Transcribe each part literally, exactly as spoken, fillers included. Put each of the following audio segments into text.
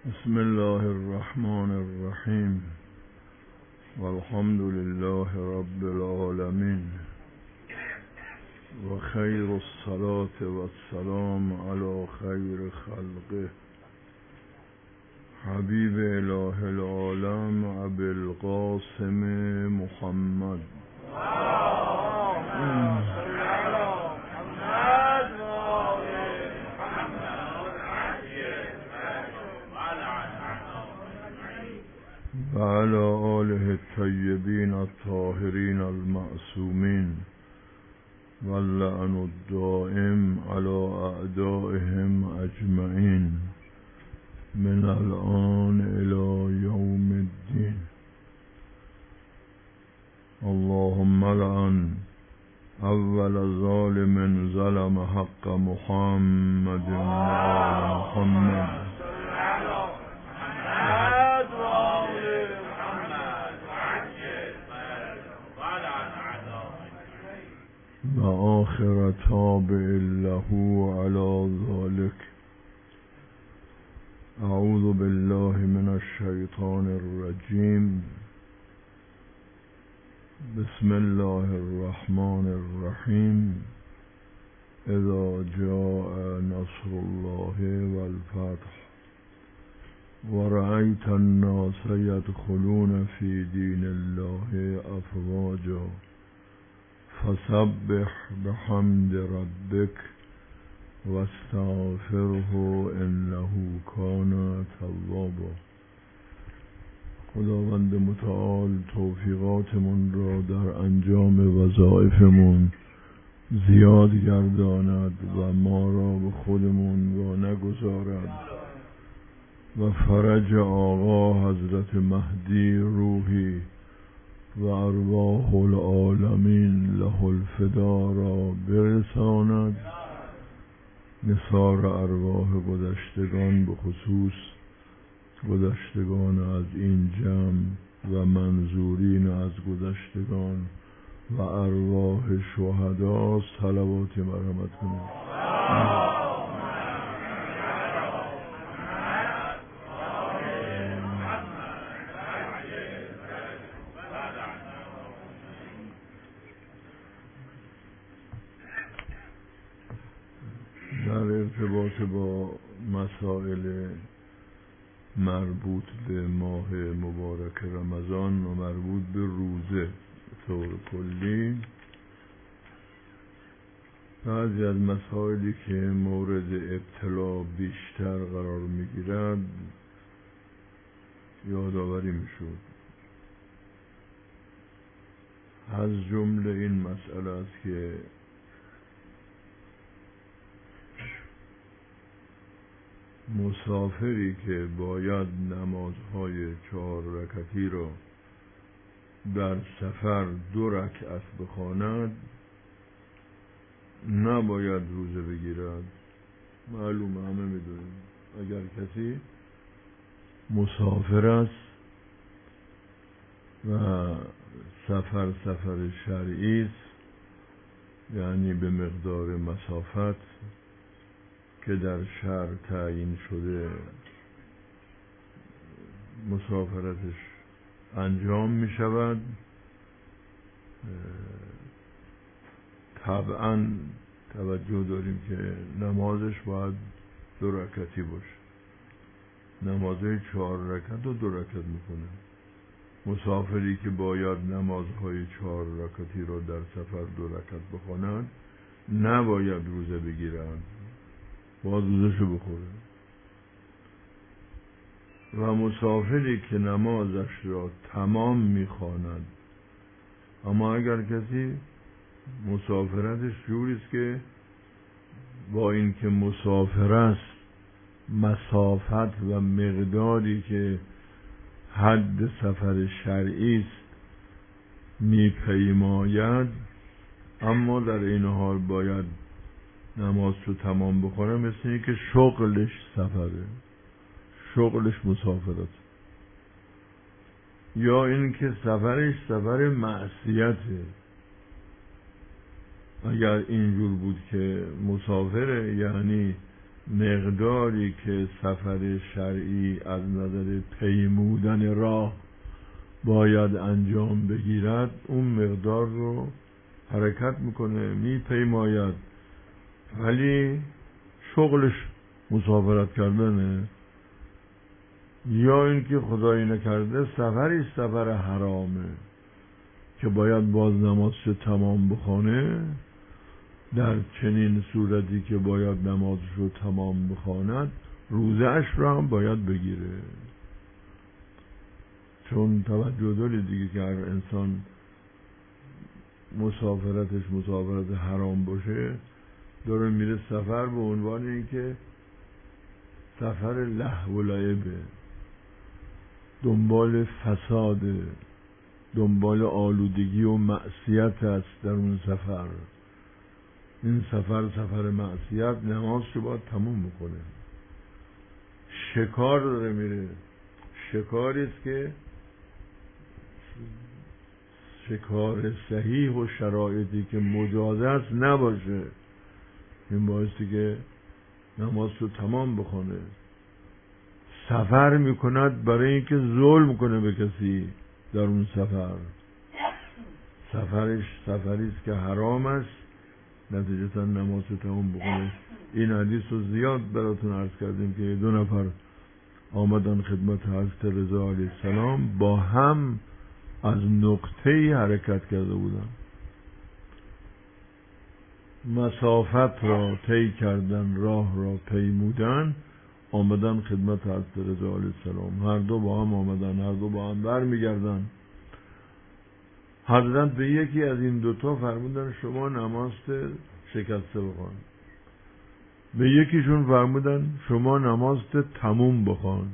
بسم الله الرحمن الرحیم والحمد لله رب العالمین و خیر الصلاة و السلام علی خیر خلقه حبیب اله العالم ابی القاسم محمد و علی آله الطیبین الطاهرین المعصومین واللعن الدائم علی اعدائهم اجمعین من الآن الی یوم الدین. اللهم لعن اول ظالم ظلم حق محمد و آل محمد و آخر تابع له علی ذلك. اعوذ بالله من الشیطان الرجیم. بسم الله الرحمن الرحیم. اذا جاء نصر الله والفتح ورأيت الناس يدخلون في دين الله أفواجا فسبح بحمد ربك واستغفره انه كان توابا. خداوند متعال توفیقاتمون را در انجام وظایفمون زیاد گرداند و ما را به خودمون وا نگذارد و فرج آقا حضرت مهدی روحی و ارواح العالمین له الفدا را برساند. نثار ارواح گذشتگان به خصوص گذشتگان از این جمع و منظورین از گذشتگان و ارواح شهدا صلوات مرحمت کنید. ارتباط با مسائل مربوط به ماه مبارک رمضان و مربوط به روزه طور کلی، بعضی از مسائلی که مورد ابتلا بیشتر قرار میگیرد یادآوری میشد. از جمله این مسئله است که مسافری که باید نمازهای چهار رکعتی را در سفر دو رکعت بخواند نباید روزه بگیرد. معلومه، همه میدونیم. اگر کسی مسافر است و سفر سفر شرعی است، یعنی به مقدار مسافت که در شهر تعیین شده مسافرتش انجام می شود، طبعا توجه داریم که نمازش باید دو رکعتی باشه. نمازهای چهار رکعت و دو رکعت میکنه. مسافری که باید نمازهای چهار رکعتی را در سفر دو رکعت بخواند نباید روزه بگیرند، باید روزشو بخوره. و مسافری که نمازش را تمام میخواند، اما اگر کسی مسافرتش جوریست که با اینکه مسافر است مسافت و مقداری که حد سفر شرعی است میپیماید، اما در این حال باید نماز رو تمام بخوره، مثل این که شغلش سفره، شغلش مسافرت، یا این که سفرش سفر معصیته. اگر اینجور بود که مسافره، یعنی مقداری که سفر شرعی از نظر پیمودن راه باید انجام بگیرد اون مقدار رو حرکت میکنه، میپیماید، ولی شغلش مسافرت کردنه، یا اینکه خدایی نکرده سفری سفر حرامه که باید باز نمازشو تمام بخونه. در چنین صورتی که باید نمازشو تمام بخواند روزه‌اش رو هم باید بگیره، چون توجه دارید دیگه که هر انسان مسافرتش مسافرت حرام باشه داره میره سفر به عنوان اینکه سفر لهو و لعبه، دنبال فساد، دنبال آلودگی و معصیت است در اون سفر. این سفر سفر معصیت، نمازشو باید تموم بکنه. شکار داره میره، شکاری است که شکار صحیح و شرایطی که مجاز است نباشه، این باعثی که نمازشو تمام بخونه. سفر میکند برای اینکه ظلم کنه به کسی در اون سفر، سفرش سفری است که حرام است، نتیجتا نمازشو تمام بکنه. این حدیث رو زیاد براتون عرض کردیم که دو نفر آمدن خدمت حضرت رضا علیه السلام، با هم از نقطه‌ای حرکت کرده بودن، مسافت را طی کردن، راه را پیمودن، آمدن خدمت حضرت رضا علیه السلام، هر دو با هم آمدن، هر دو با هم برمیگردن. حضرت به یکی از این دوتا فرمودن شما نماز شکسته بخوان، به یکیشون فرمودن شما نماز تموم بخوان.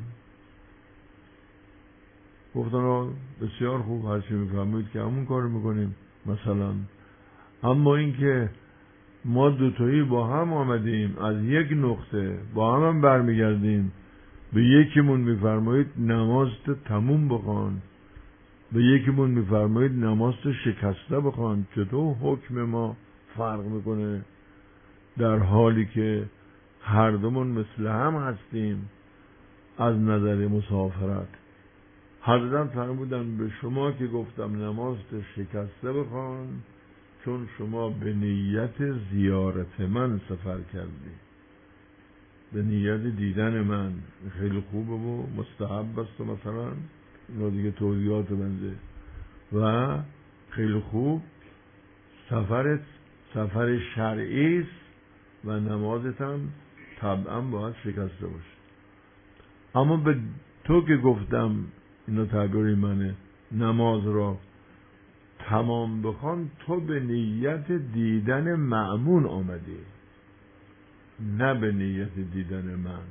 گفتن بسیار خوب، هرچی میفرمایید که همون کار میکنیم مثلا، اما اینکه ما دوتایی با هم آمدیم از یک نقطه، با هم هم برمیگردیم، به یکیمون میفرمایید نماز تموم بخوان، به یکیمون میفرمایید نماز شکسته بخوان، چطور حکم ما فرق میکنه در حالی که هر دومون مثل هم هستیم از نظر مسافرت؟ حضرت فرمودن به شما که گفتم نماز شکسته بخوان چون شما به نیت زیارت من سفر کردی، به نیت دیدن من. خیلی خوبه و مستحب است و مثلا اینا دیگه توضیحات بنده، و خیلی خوب سفرت سفر شرعی است و نمازت هم طبعا باید شکسته باشه. اما به تو که گفتم، اینا تعبیر منه، نماز را تمام بخوان، تو به نیت دیدن مأمون آمدی، نه به نیت دیدن من.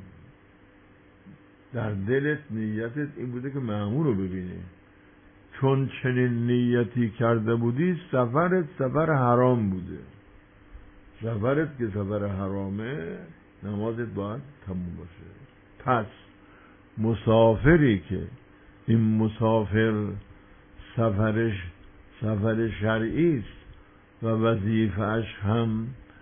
در دلت نیتت این بوده که مأمون رو ببینی، چون چنین نیتی کرده بودی سفرت سفر حرام بوده، سفرت که سفر حرامه نمازت باید تموم باشه. پس مسافری که این مسافر سفرش سفر شرعی است و وظیفه‌اش هم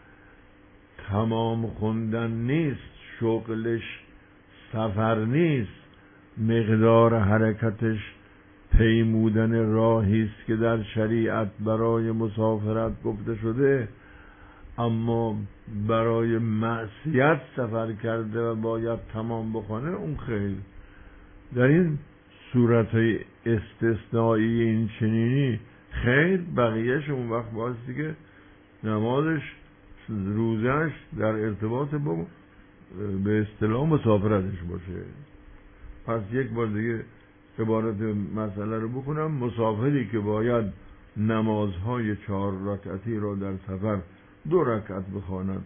تمام خوندن نیست، شغلش سفر نیست، مقدار حرکتش پیمودن راهی است که در شریعت برای مسافرت گفته شده، اما برای معصیت سفر کرده و باید تمام بخونه، اون خیلی در این صورتهای استثنایی این چنینی خیر، بقیهش اون وقت باستی که نمازش روزش در ارتباط با به اصطلاح مسافرتش باشه. پس یک بار دیگه عبارت مسئله رو بکنم. مسافری که باید نمازهای چهار رکعتی را در سفر دو رکعت بخواند،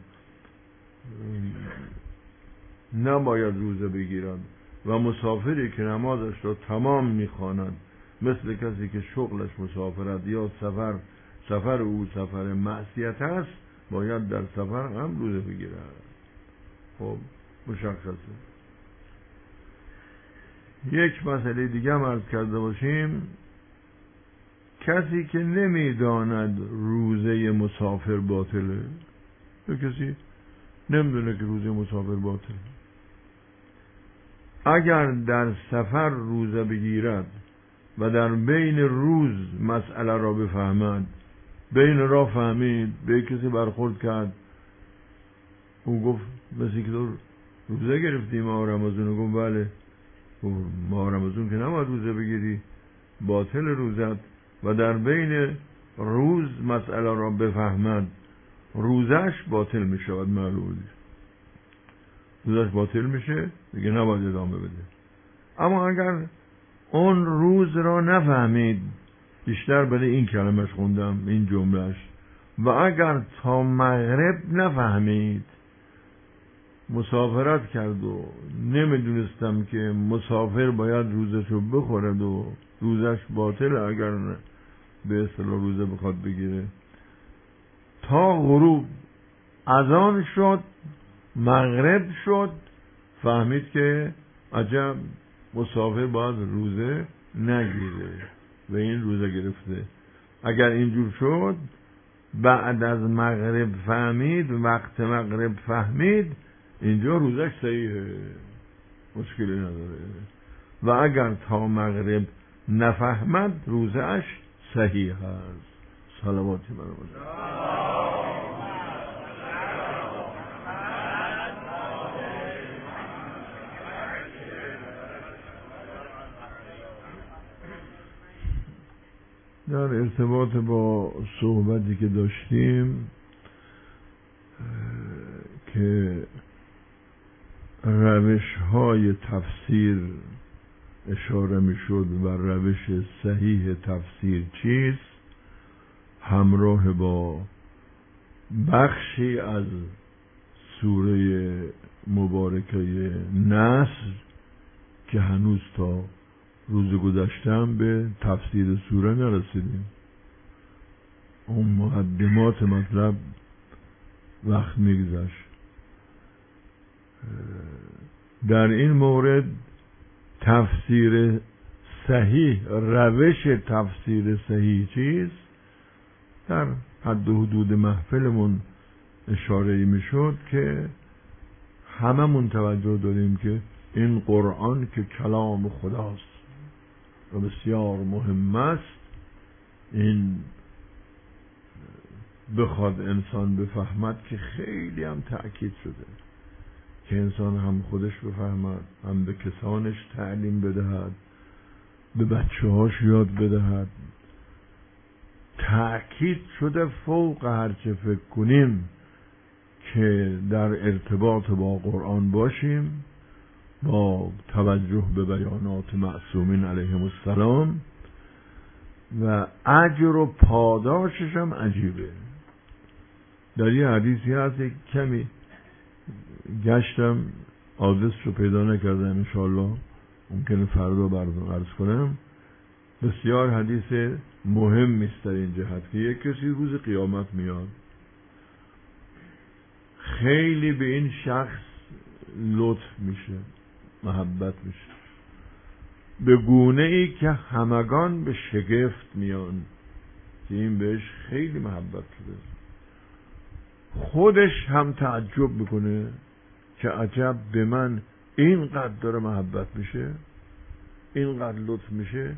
نباید روزه بگیرند، و مسافری که نمازش را تمام میخواند مثل کسی که شغلش مسافرت یا سفر سفر او سفر معصیت است، باید در سفر هم روزه بگیرد. خب مشخصه. یک مسئله دیگه هم عرض کرده باشیم، کسی که نمیداند روزه مسافر باطله، یا کسی نمیدونه که روزه مسافر باطل. اگر در سفر روزه بگیرد و در بین روز مسئله را بفهمد، بین را فهمید، به کسی برخورد کرد، او گفت مثل که تو روزه گرفتی ماه رمضان، گفت بله. ماه رمضان که نباید روزه بگیری، باطل روزت. و در بین روز مسئله را بفهمد، روزش باطل می شود. معلومه روزش باطل میشه، دیگه نباید ادامه بده. اما اگر اون روز را نفهمید، بیشتر برای این کلمش خوندم این جملهش، و اگر تا مغرب نفهمید، مسافرت کرد و نمیدونستم که مسافر باید روزشو بخورد و روزش باطل اگر به اصطلاح روزه بخواد بگیره، تا غروب اذان شد، مغرب شد، فهمید که عجب مسافر باید روزه نگیره و این روزه گرفته. اگر اینجور شد، بعد از مغرب فهمید، وقت مغرب فهمید، اینجا روزش صحیحه، مشکلی نداره. و اگر تا مغرب نفهمد، روزش صحیح هست. صلواتی برام. در ارتباط با صحبتی که داشتیم که روش های تفسیر اشاره می شد و روش صحیح تفسیر چیست، همراه با بخشی از سوره مبارکه نصر که هنوز تا روز گذشتم به تفسیر سوره نرسیدیم. اون مقدمات مطلب وقت میگذشت. در این مورد تفسیر صحیح، روش تفسیر صحیح چیست، در حد و حدود محفلمون اشاره میشد که هممون توجه داریم که این قرآن که کلام خداست و بسیار مهم است، این بخواد انسان بفهمد که خیلی هم تأکید شده که انسان هم خودش بفهمد، هم به کسانش تعلیم بدهد، به بچه هاش یاد بدهد. تأکید شده فوق هرچه فکر کنیم که در ارتباط با قرآن باشیم، با توجه به بیانات معصومین علیهم السلام، و اجر و پاداشش هم عجیبه. در یه حدیثی هست، یک کمی گشتم آدرس رو پیدا نکردم، انشاءالله ممکنه فردا براتون عرض کنم. بسیار حدیث مهم است در این جهت که یک کسی روز قیامت میاد، خیلی به این شخص لطف میشه، محبت میشه، به گونه ای که همگان به شگفت میان که این بهش خیلی محبت شده. خودش هم تعجب میکنه که عجب به من اینقدر داره محبت میشه، اینقدر لطف میشه.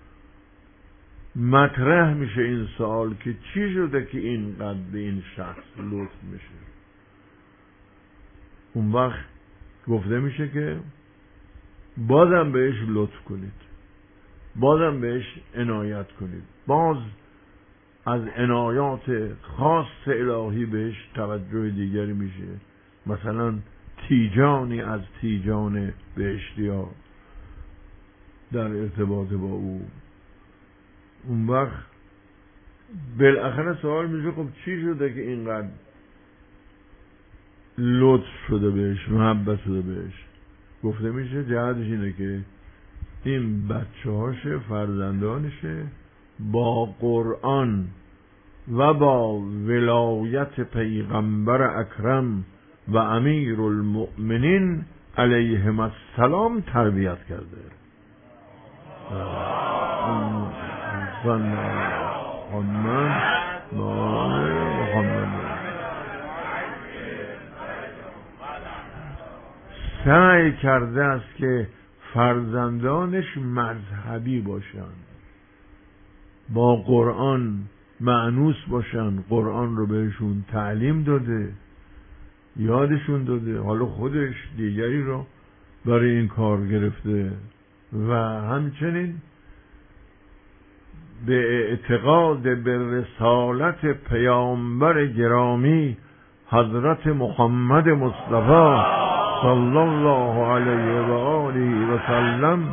مطرح میشه این سوال که چی شده که اینقدر به این شخص لطف میشه. اون وقت گفته میشه که بازم بهش لطف کنید، بازم بهش عنایت کنید، باز از عنایات خاص الهی بهش توجه دیگری میشه، مثلا تیجانی از تیجان بهشتی ها در ارتباط با او. اون وقت بالاخره سوال میشه خب چی شده که اینقدر لطف شده بهش، محبت شده بهش؟ گفته میشه جهتش اینه که این بچه هاشه، فرزندانشه، با قرآن و با ولایت پیغمبر اکرم و امیر المؤمنین علیهم السلام تربیت کرده. محمد محمد سعی کرده است که فرزندانش مذهبی باشن، با قرآن مانوس باشن، قرآن رو بهشون تعلیم داده، یادشون داده، حالا خودش دیگری رو برای این کار گرفته و همچنین به اعتقاد به رسالت پیامبر گرامی حضرت محمد مصطفی صلی الله علیه و آله و سلم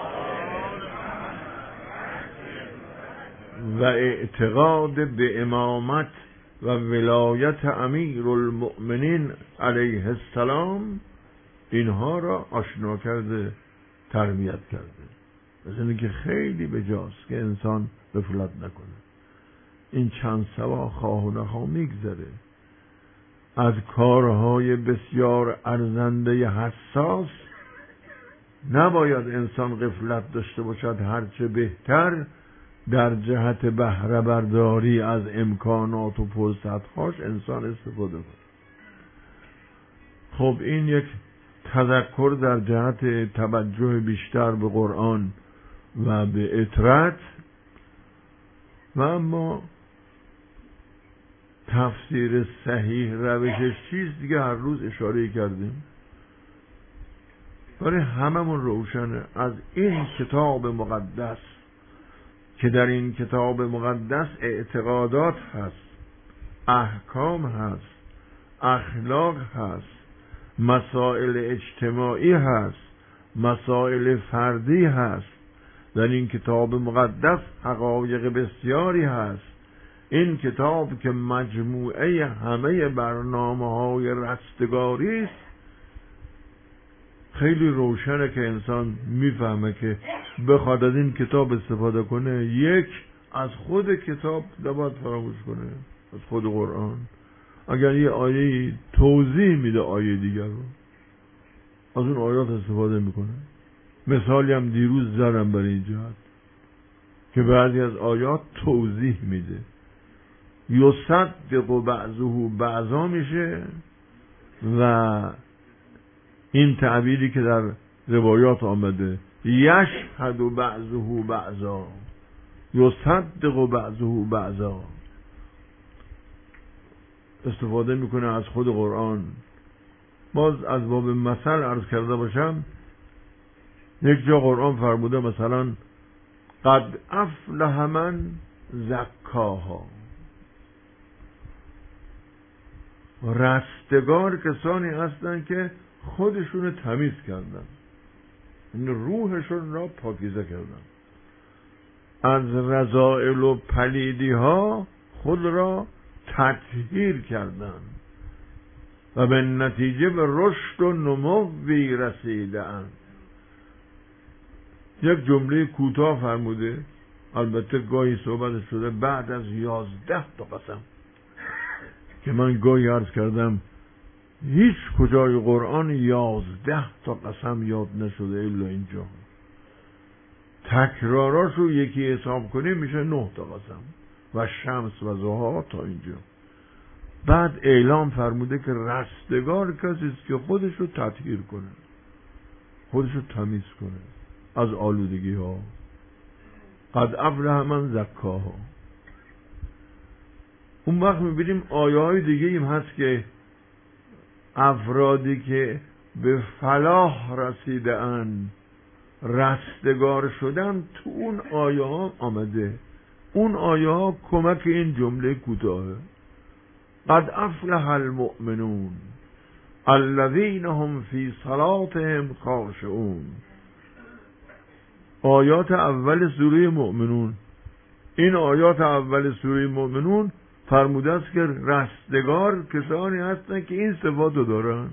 و اعتقاد به امامت و ولایت امیر المؤمنین علیه السلام اینها را آشنا کرده، تربیت کرده. مثل اینکه خیلی بجاست که انسان غفلت نکنه. این چند سبا خواه و نخواه میگذره از کارهای بسیار ارزنده حساس. نباید انسان غفلت داشته باشد، هرچه بهتر در جهت بهره برداری از امکانات و فرصت‌هاش انسان استفاده کنه. خب این یک تذکر در جهت توجه بیشتر به قرآن و به اطرت. و اما تفسیر صحیح روشش چیست دیگه هر روز اشاره کردیم، برای هممون روشنه. از این کتاب مقدس که در این کتاب مقدس اعتقادات هست، احکام هست، اخلاق هست، مسائل اجتماعی هست، مسائل فردی هست. در این کتاب مقدس حقایق بسیاری هست. این کتاب که مجموعه همه برنامه‌های رستگاری است، خیلی روشنه که انسان میفهمه که بخواد از این کتاب استفاده کنه، یک از خود کتاب نباید فراموش کنه، از خود قرآن. اگر یه آیه توضیح میده آیه دیگر رو، از اون آیات استفاده میکنه. مثالی هم دیروز زدم برای این جهت که بعضی از آیات توضیح میده، یصدق بعضه بعضا میشه و این تعبیری که در روایات آمده یشهد بعضه بعضا، یصدق بعضه بعضا، استفاده میکنه از خود قرآن. باز از باب مثل عرض کرده باشم، یک جا قرآن فرموده مثلا قد افلح من زکاها، رستگار کسانی هستند که خودشون تمیز کردن، این روحشون را پاکیزه کردن، از رذائل و پلیدی ها خود را تطهیر کردن و به نتیجه به رشد و نموی رسیدند. یک جمله کوتاه فرموده، البته گاهی صحبت شده بعد از یازده تا قسم که من گاهی عرض کردم هیچ کجای قرآن یازده تا قسم یاد نشده الا اینجا. تکراراشو یکی حساب کنیم میشه نه تا قسم و شمس و ضحی تا اینجا. بعد اعلام فرموده که رستگار کسی است که خودشو تطهیر کنه، خودشو تمیز کنه از آلودگی ها. قد افلح من زکاها. اون وقت میبینیم آیه های دیگه ایم هست که افرادی که به فلاح رسیده اند، رستگار شدن، تو اون آیه ها آمده. اون آیه ها کمک این جمله کوتاهه. قد افلح المؤمنون الذین هم فی صلاتهم خاشعون. آیات اول سوره مؤمنون، این آیات اول سوره مؤمنون فرموده است که رستگار کسانی هستند که این صفات رو دارن.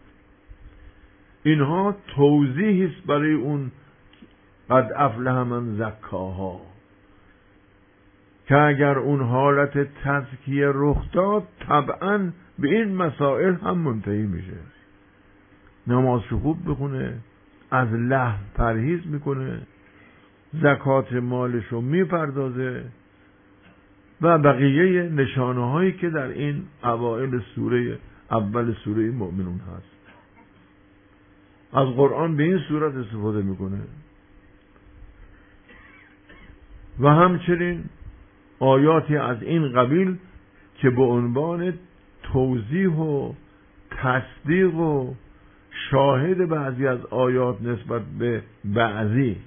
اینها توضیحی است برای اون قد افلح من زکاها، که اگر اون حالت تزکیه رخ داد طبعا به این مسائل هم منتهی میشه. نمازشو خوب بخونه، از لهو پرهیز میکنه، زکات مالشو میپردازه و بقیه نشانه هایی که در این اوائل سوره اول سوره مؤمنون هست. از قرآن به این صورت استفاده میکنه. و همچنین آیاتی از این قبیل که به عنوان توضیح و تصدیق و شاهد بعضی از آیات نسبت به بعضی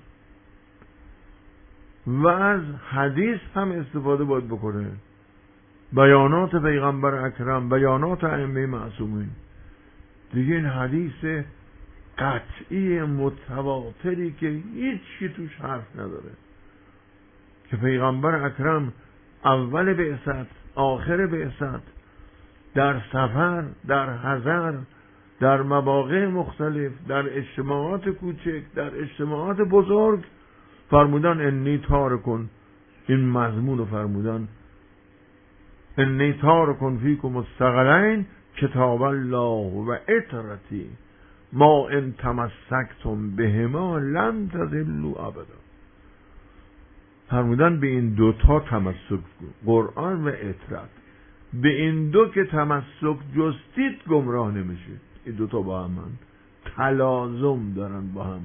و از حدیث هم استفاده باید بکنه. بیانات پیغمبر اکرم، بیانات ائمه معصومین، دیگه این حدیث قطعی متواتری که هیچی توش حرف نداره که پیغمبر اکرم اول بعثت، آخر بعثت، در سفر، در حضر، در مواقع مختلف، در اجتماعات کوچک، در اجتماعات بزرگ فرمودن انی تارکن، این مضمون رو فرمودن انی تارکن فیکم الثقلین کتاب الله و اطرتی ما ان تمسکتم بهما لن تضلوا ابدا. فرمودن به این دوتا تمسک، قرآن و اطرت، به این دو که تمسک جستید گمراه نمیشید. این دوتا با هم تلازم دارن با هم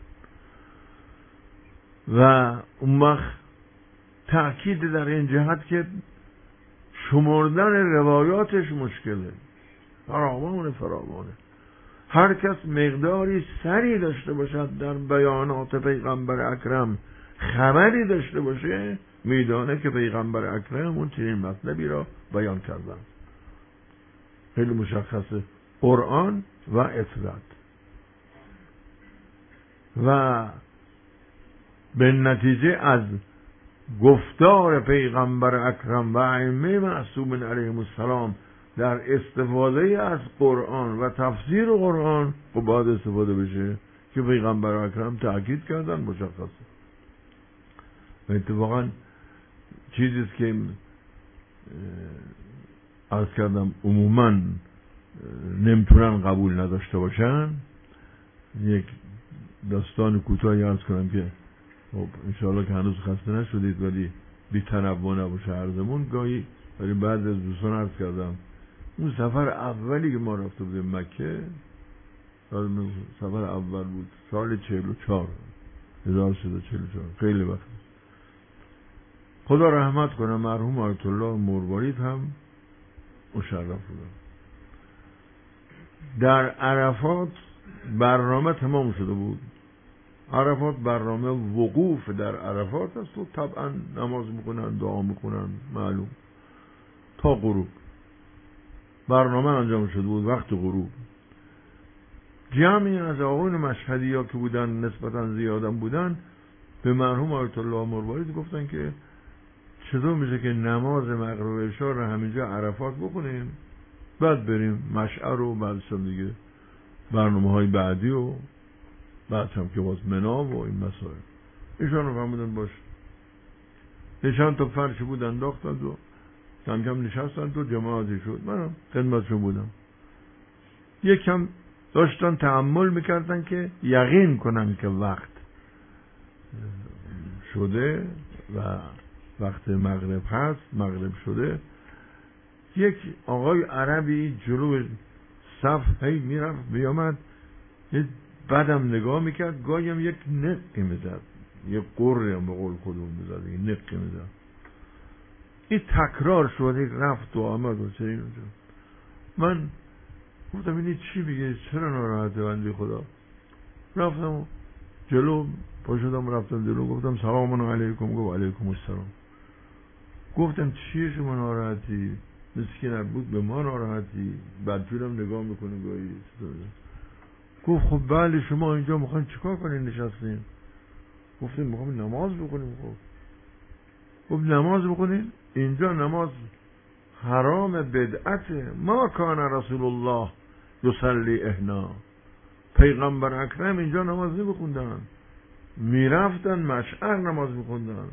و اون وقت تأکید در این جهت که شمردن روایاتش مشکله، فراوان فراوانه. هر کس مقداری سری داشته باشد در بیانات پیغمبر اکرم، خبری داشته باشه، میدانه که پیغمبر اکرم اون چنین مطلبی را بیان کردن. خیلی مشخصه، قرآن و اطرت. و به نتیجه از گفتار پیغمبر اکرم و ائمه معصومین علیهم السلام در استفاده از قرآن و تفسیر قرآن خب باید استفاده بشه که پیغمبر اکرم تأکید کردن، مشخصه. و اتفاقا چیزیست که عرض کردم عموما نمیتونن قبول نداشته باشن. یک داستان کوتاهی عرض کنم که خب انشاءالله که هنوز خسته نشدید ولی بی تنوع نباشه عرضمون. گاهی ولی بعد از دوستان عرض کردم اون سفر اولی که ما رفته بودیم مکه، سفر اول بود سال چهل و چهار هزار و سیصد و چهل و چهار، خیلی وقت. خدا رحمت کنه مرحوم آیت الله مروارید هم مشرف بودن. در عرفات برنامه تمام شده بود. عرفات برنامه وقوف در عرفات است و طبعا نماز میکنن، دعا میکنن، معلوم تا غروب برنامه انجام شده بود. وقت غروب جمعی از آقایون مشهدی ها که بودن نسبتا زیادم بودن به مرحوم آیت الله مروارید گفتن که چطور میشه که نماز مغرب و عشا رو همینجا عرفات بکنیم بعد بریم مشعر و بعدش هم دیگه برنامه های بعدی و بعد هم که باز منا و این مسائل. ایشان رو فهمیدن باش. نشان تا فرش بود انداختند و کم کم نشستند و جماعتی شد. منم خدمتشون بودم. یک کم داشتن تأمل میکردن که یقین کنن که وقت شده و وقت مغرب هست، مغرب شده. یک آقای عربی جلو صف هی میرفت بیامد، یه بعدم نگاه میکرد، گاهی هم یک نقی میزد، یک قره هم به قول خودمون میزد، یک نقی میزد. این تکرار شد، یک رفت و آمد و چنین اونجا. من گفتم اینی چی میگه، چرا ناراحته بنده خدا؟ رفتم جلو، پا شدم رفتم جلو، گفتم سلام علیکم. گفت علیکم السلام. گفتم چیه شما ناراحتی؟ مسکین بود به ما ناراحتی؟ بدجورم نگاه میکنه گاهی. گفت خب بله شما اینجا میخواین چیکار کنین نشستین؟ گفتیم میخوایم نماز بکنیم. خب خب نماز بکنین؟ اینجا نماز حرام بدعته. ما کان رسول الله یصلی اهنا، پیغمبر اکرم اینجا نماز نمیخوندن، میرفتن مشعر نماز میخوندن.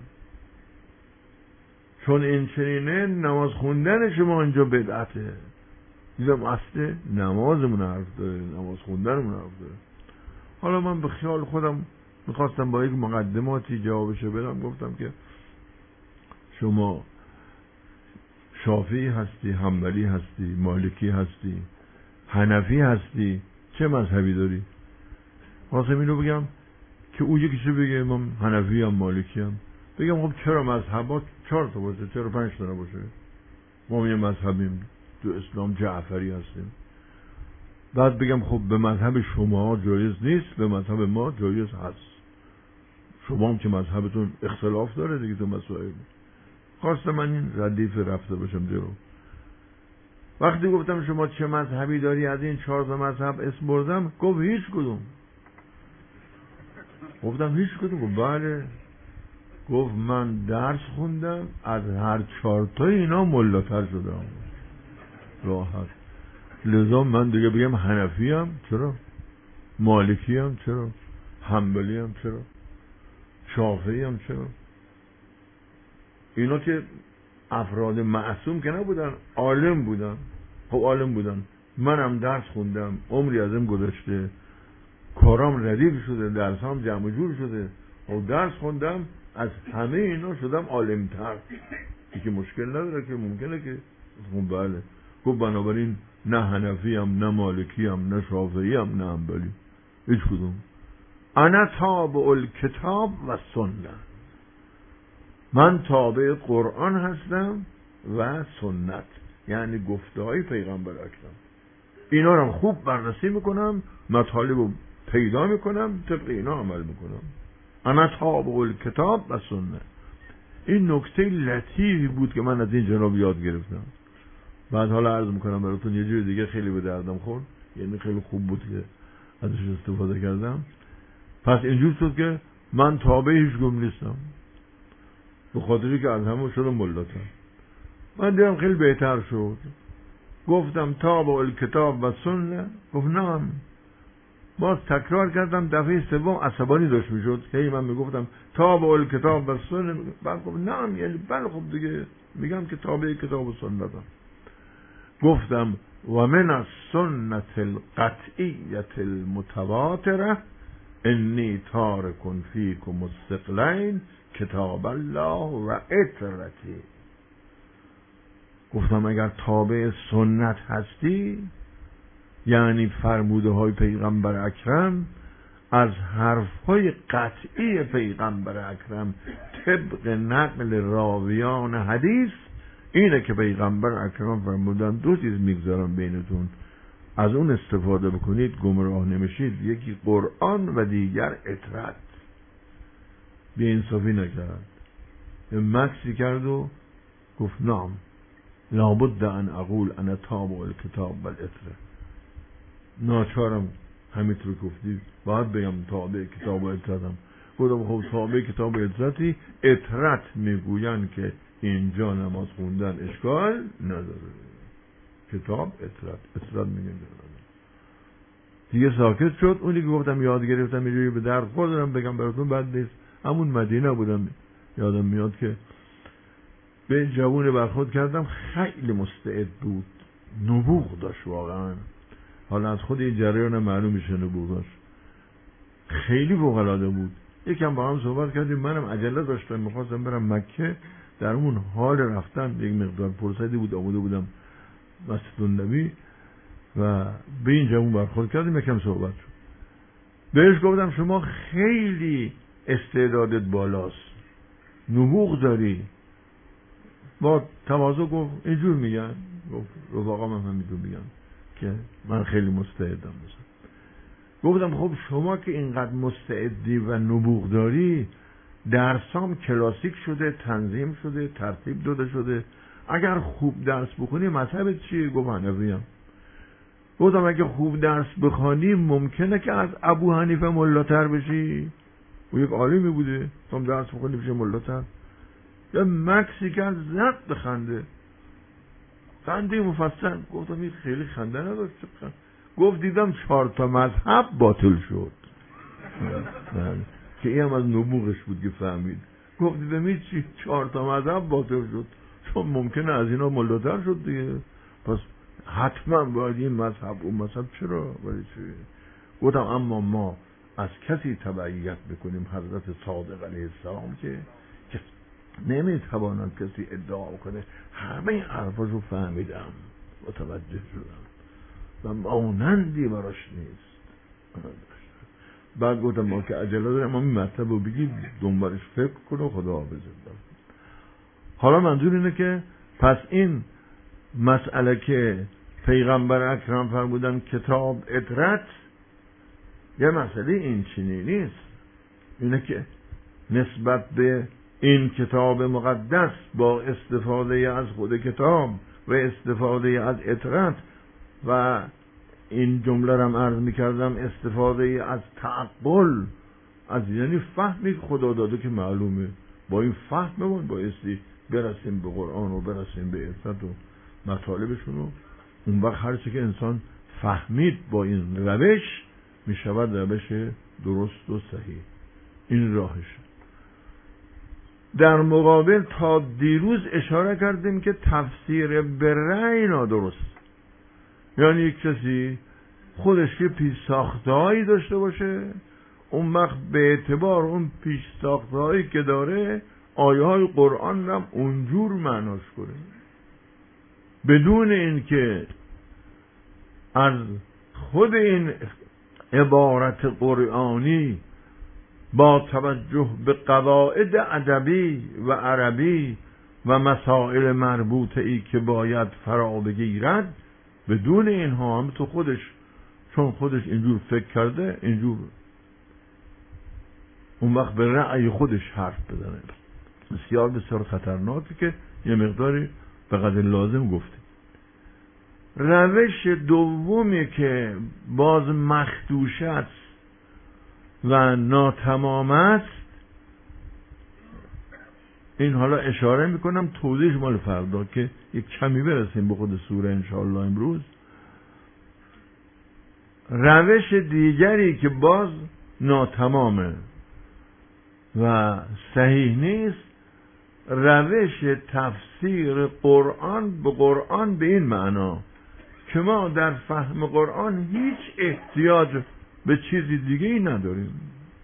چون این چنینه نماز خوندن شما اینجا بدعته. دیدم اصل نمازمون حرف داره، نماز خوندنمون حرف داره. حالا من به خیال خودم میخواستم با یک مقدماتی جوابشو بدم. گفتم که شما شافعی هستی، حنبلی هستی، مالکی هستی، حنفی هستی، چه مذهبی داری؟ خواستم اینو بگم که او یکیشو بگه من حنفی هم مالکی هم، بگم خب چرا مذهبات چهار تا باشه، چرا پنج تا نباشه؟ ما یه مذهبیم تو اسلام جعفری هستیم. بعد بگم خب به مذهب شما جایز نیست، به مذهب ما جایز هست. شما هم که مذهبتون اختلاف داره دیگه تو مسائل. خواستم من این ردیف رفته باشم جلو. وقتی گفتم شما چه مذهبی داری، از این چهار تا مذهب اسم بردم، گفت هیچ کدوم. گفتم هیچ کدوم؟ گفت بله. گفت من درس خوندم از هر چهار تا اینا ملاتر شدم. راحت. لذا من دیگه بگم حنفی هم چرا، مالکی هم چرا، حنبلی هم چرا، شافعی هم چرا. اینا که افراد معصوم که نبودن، عالم بودن. خب عالم بودن، منم درس خوندم، عمری ازم گذشته، کارام ردیف شده، درسام جمع جور شده، خب درس خوندم، از همه اینا شدم عالمتر. این که مشکل نداره که، ممکنه که. خب بله. گفت بنابراین نه حنفی هم، نه مالکی هم، نه شافعی هم، نه حنبلی، هیچ کدوم. انا تابع الکتاب و سنت، من تابع قرآن هستم و سنت، یعنی گفته های پیغمبر اکرم. اینا رو خوب بررسی میکنم، مطالب رو پیدا میکنم، طبق اینا عمل میکنم. انا تابع الکتاب و سنت. این نکته لطیفی بود که من از این جناب یاد گرفتم. بعد حالا عرض میکنم براتون یه جور دیگه خیلی به دردم خورد، یعنی خیلی خوب بود که ازش استفاده کردم. پس اینجور شد که من تابع هیچ گم نیستم، به خاطری که از همون شدم ملاتم. من دیدم خیلی بهتر شد. گفتم تابع الکتاب و سنت، گفت نه. باز تکرار کردم، دفعه سوم عصبانی داشت میشد که من میگفتم تابع الکتاب و سنت، بعد گفت نه، یعنی بله خب دیگه میگم که تابع کتاب و سنتم. گفتم و من السنة القطعیة المتواتره انی تارک فیکم الثقلین کتاب الله و اطرتی. گفتم اگر تابع سنت هستی، یعنی فرموده های پیغمبر اکرم، از حرف های قطعی پیغمبر اکرم طبق نقل راویان حدیث، اینه که پیغمبر اکرم فرمودن دو چیز میگذارم بینتون، از اون استفاده بکنید گمراه نمیشید، یکی قرآن و دیگر اطرت. بی انصافی نکرد، مکسی کرد و گفت نام لابد ان اقول انا تابع الکتاب و الاطرت. ناچارم همینطور گفتی باید بگم تابع کتاب و اطرتم. گفتم خب تابع کتاب و اطرتی، اطرت میگوین که اینجا نماز خوندن اشکال نداره، کتاب اطرت، اطرت میگن دیگه. ساکت شد. اونی که گفتم یاد گرفتم یه جوری به درد خوردم بگم براتون بد نیست. همون مدینه بودم، یادم میاد که به جوون برخورد کردم، خیلی مستعد بود، نبوغ داشت واقعا. حالا از خود این جریان معلوم میشه نبوغ داشت، خیلی فوق العاده بود. یکم با هم صحبت کردیم، منم عجله داشتم میخواستم برم مکه، در اون حال رفتن یک مقدار فرصتی بود آمده بودم مسجد النبی و به این جوون برخورد کردیم، یکم صحبت شد. بهش گفتم شما خیلی استعدادت بالاست، نبوغ داری. با تواضع گفت اینجور میگن، گفت رفقا من همینجور میگن که من خیلی مستعدم. مثلا گفتم خب شما که اینقدر مستعدی و نبوغ داری، درسام کلاسیک شده، تنظیم شده، ترتیب داده شده، اگر خوب درس بخونی مذهبت چیه؟ گفت حنفیم. گفتم اگه خوب درس بخوانی ممکنه که از ابو حنیفه ملاتر بشی؟ او یک عالمی بوده، تام درس بخونی بشه ملاتر؟ یا مکسی کرد زد بخنده، خنده مفصل. گفتم این خیلی خنده نداشت. گفت دیدم چهار تا مذهب باطل شد. که این هم از نبوغش بود که فهمید. گفت دیدم این چی چهار تا مذهب باطل شد، چون ممکنه از اینا ملاتر شد دیگه، پس حتما باید این مذهب اون مذهب. چرا؟ ولی چی؟ گفتم اما ما از کسی تبعیت بکنیم حضرت صادق علیه السلام که که نمیتوانم کسی ادعا کنه همه حرفاشو فهمیدم متوجه شدم و مانندی براش نیست. بعد گفتم ما که عجله داریم، اما این مطلب رو بگید دنبالش فکر کن و خدا حافظت. حالا منظور اینه که پس این مسئله که پیغمبر اکرم فرمودن کتاب اطرت، یه مسئله این چنینی نیست، اینه که نسبت به این کتاب مقدس با استفاده از خود کتاب و استفاده از اطرت و این جمله رو هم عرض می‌کردم استفاده از تعقل، از یعنی فهمی که خدا داده که معلومه، با این فهممون بایستی برسیم به قرآن و برسیم به اطرت و مطالبشون و اون وقت هر چی که انسان فهمید با این روش میشود روش درست و صحیح. این راهش. در مقابل تا دیروز اشاره کردیم که تفسیر به رأی نادرست، یعنی یک کسی خودش که پیش ساخته‌هایی داشته باشه، اون وقت به اعتبار اون پیش ساخته‌هایی که داره آیه های قرآن هم اونجور معناش کنه، بدون اینکه از خود این عبارت قرآنی با توجه به قواعد ادبی و عربی و مسائل مربوطه ای که باید فرا بگیرد، بدون اینها هم تو خودش، چون خودش اینجور فکر کرده اینجور، اون وقت به رأی خودش حرف بزنه. بسیار بسیار خطرناکه که یه مقداری به قدر لازم گفته. روش دومی که باز مخدوش است و ناتمام است، این حالا اشاره میکنم توضیحش مال فردا که یک کمی برسیم به خود سوره انشاءالله امروز. روش دیگری که باز ناتمامه و صحیح نیست، روش تفسیر قرآن به قرآن به این معنا که ما در فهم قرآن هیچ احتیاج به چیزی دیگه ای نداریم.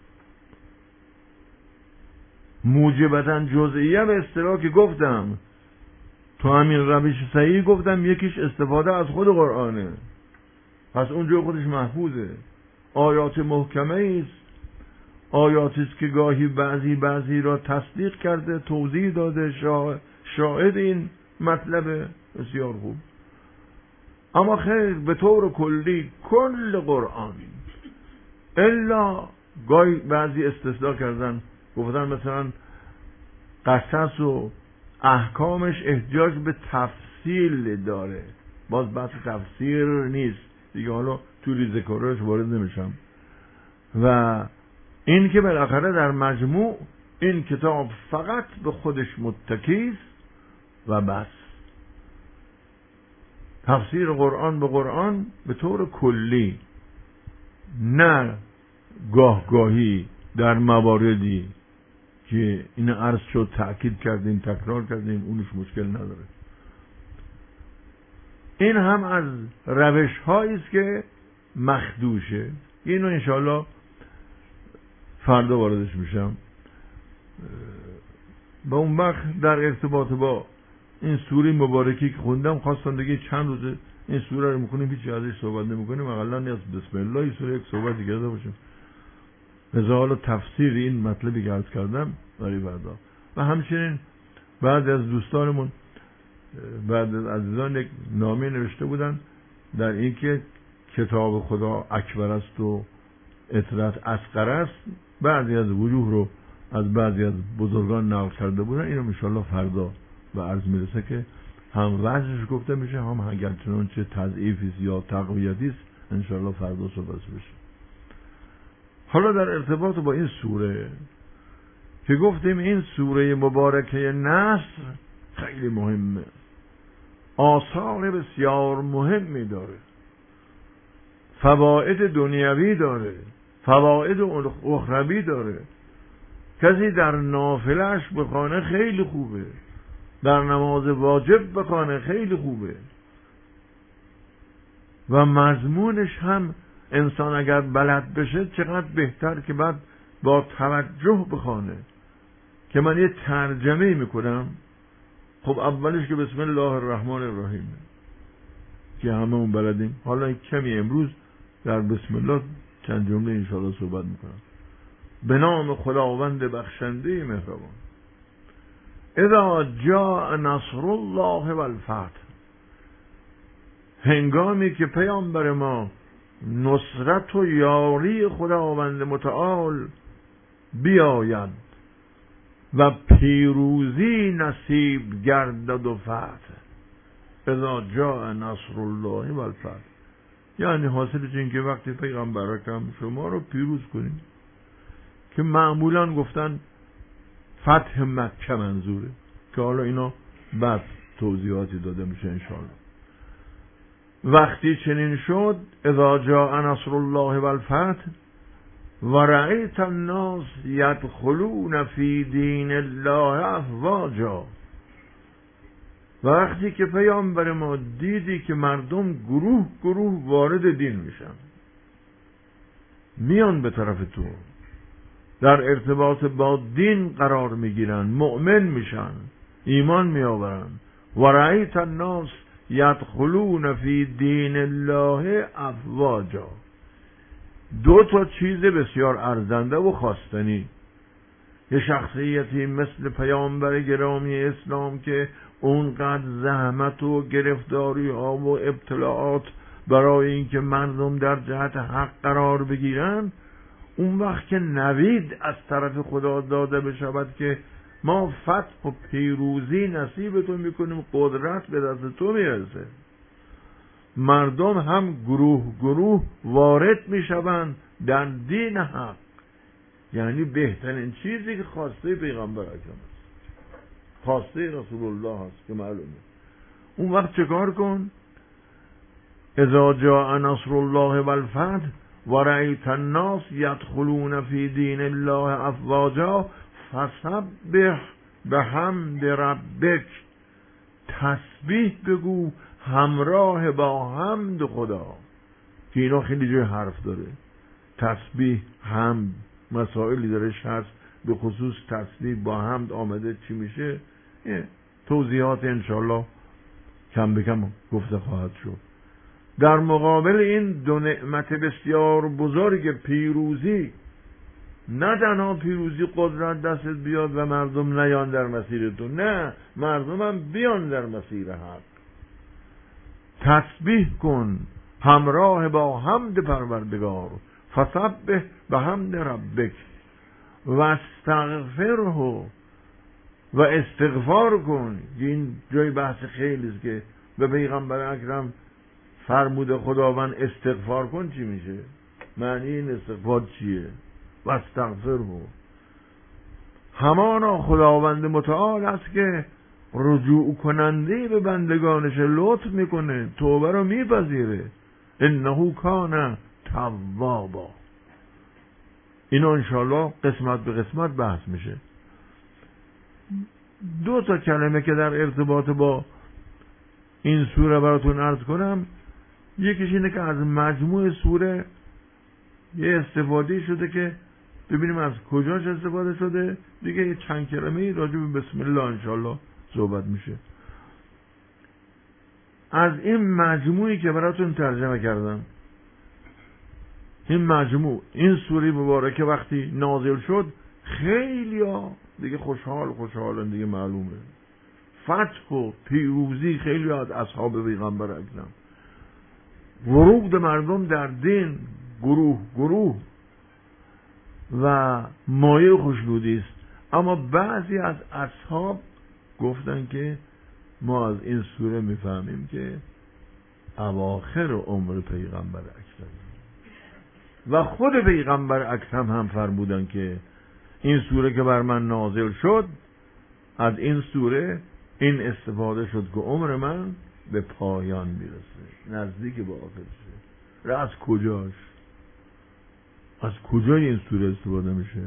موجبتاً جزئیه به اصطلاح که گفتم تو همین روش صحیح گفتم، یکیش استفاده از خود قرآنه، پس اونجا خودش محفوظه. آیات محکمه است، آیاتی است که گاهی بعضی بعضی را تصدیق کرده، توضیح داده، شاهد این مطلب بسیار خوب. اما خیر به طور کلی کل قرآن الا گاهی بعضی استثناء کردن، گفتن مثلا قصص و احکامش احتیاج به تفصیل داره، باز بحث تفسیر نیست دیگه، حالا تو ریزکارش وارد نمیشم. و این که بالاخره در مجموع این کتاب فقط به خودش متکی است و بس. تفسیر قرآن به قرآن به طور کلی، نه گاه گاهی در مواردی که این عرض شد تأکید کردیم تکرار کردیم اونش مشکل نداره. این هم از روش هایی است که مخدوشه. اینو انشاءالله فردا واردش میشم. با اون وقت در ارتباط با این سوره مبارکی که خوندم خواستم دیگه چند روز این سوره رو میخونیم هیچ ازش صحبت نمیکنیم، اقلا نیاز بسم الله سوره یک صحبتی کرده باشیم. لذا حالا تفسیر این مطلبی که عرض کردم برای فردا. و همچنین بعد از دوستانمون، بعد از عزیزان یک نامه نوشته بودن در این که کتاب خدا اکبر است و اطرت اصغر است، بعضی از وجوه رو از بعضی از بزرگان نقل کرده بودن. اینو انشاءالله فردا به عرض میرسه که هم وجهش گفته میشه، هم اگر چنانچه تضعیفی یا تقویتی است انشاءالله فردا صحبت بشه. حالا در ارتباط با این سوره که گفتیم این سوره مبارکه نصر خیلی مهمه، آثار بسیار مهمی داره، فواید دنیوی داره، فواید اخروی داره. کسی در نافله‌اش بخونه خیلی خوبه، در نماز واجب بخونه خیلی خوبه، و مضمونش هم انسان اگر بلد بشه چقدر بهتر که بعد با توجه بخونه. که من یه ترجمه میکنم، خب اولش که بسم الله الرحمن الرحیم که همه اون بلدیم، حالا کمی امروز در بسم الله چند جمله انشاءالله صحبت میکنم. به نام خداوند بخشنده مهربان. اذا جاء نصر الله و الفتح، هنگامی که پیامبر ما نصرت و یاری خداوند متعال بیاید و پیروزی نصیب گردد و فتح. اذا جاء نصر الله و الفتح یعنی حاصلش این که وقتی پیغمبر اکرم شما رو پیروز کنیم، که معمولا گفتن فتح مکه منظوره، که حالا اینا بعد توضیحاتی داده میشه انشاءالله. وقتی چنین شد، اذا جاء نصر الله و الفتح و رأیت الناس یدخلون فی دین الله افواجا، وقتی که پیامبر ما دیدی که مردم گروه گروه وارد دین میشن، میان به طرف تو، در ارتباط با دین قرار میگیرن، مؤمن میشن، ایمان میآورن. و رأیت الناس یدخلون فی دین الله افواجا، دو تا چیز بسیار ارزنده و خواستنی. یه شخصیتی مثل پیامبر گرامی اسلام که اونقدر زحمت و گرفتاری ها و ابتلاعات برای اینکه مردم در جهت حق قرار بگیرن، اون وقت که نوید از طرف خدا داده بشود که ما فتح و پیروزی نصیب تو میکنیم، قدرت به دست تو میرسه، مردم هم گروه گروه وارد میشوند در دین حق. یعنی بهترین چیزی که خواسته پیغمبر اکرم است، خواسته رسول الله است که معلومه. اون وقت چه کار کن؟ اذا جاء نصر الله و الفتح و رأیت الناس یدخلون فی دین الله افواجا فسبح بحمد ربک، تسبیح بگو همراه با حمد خدا. که اینا خیلی جای حرف داره، تسبیح حمد مسائلی درش هست، به خصوص تسبیح با حمد آمده چی میشه، توضیحات انشالله کم به کم گفته خواهد شد. در مقابل این دو نعمت بسیار بزرگ پیروزی، نه تنها پیروزی قدرت دستت بیاد و مردم نیان در مسیر تو، نه، مردم هم بیان در مسیر حق. تسبیح کن همراه با حمد پروردگار، فسبح بحمد ربک و استغفره، و استغفار کن. این جای بحث خیلی است که به پیغمبر اکرم فرموده خداوند استغفار کن، چی میشه؟ معنی این استغفار چیه؟ و استغفره، همانا خداوند متعال است که رجوع کننده به بندگانش لطف میکنه، توبه رو میپذیره. انه کان توابا. اینا انشاءالله قسمت به قسمت بحث میشه. دو تا کلمه که در ارتباط با این سوره براتون عرض کنم. یکیش اینه که از مجموع سوره یه استفاده شده که ببینیم از کجاش استفاده شده. دیگه یه چند کلمه راجع به بسم الله انشاءالله صحبت میشه. از این مجموعی که براتون ترجمه کردم، این مجموع، این سوره مبارکه وقتی نازل شد، خیلی ها دیگه خوشحال خوشحالن دیگه، معلومه فتح و پیروزی. خیلی از اصحاب پیغمبر اکرم، ورود مردم در دین گروه گروه و مایه خوشنودی است. اما بعضی از اصحاب گفتن که ما از این سوره میفهمیم که اواخر عمر پیغمبر اکرم، و خود پیغمبر اکرم هم فرمودن که این سوره که بر من نازل شد، از این سوره این استفاده شد که عمر من به پایان میرسه، نزدیک به آخر شد. از کجاش؟ از کجای این سوره استفاده میشه؟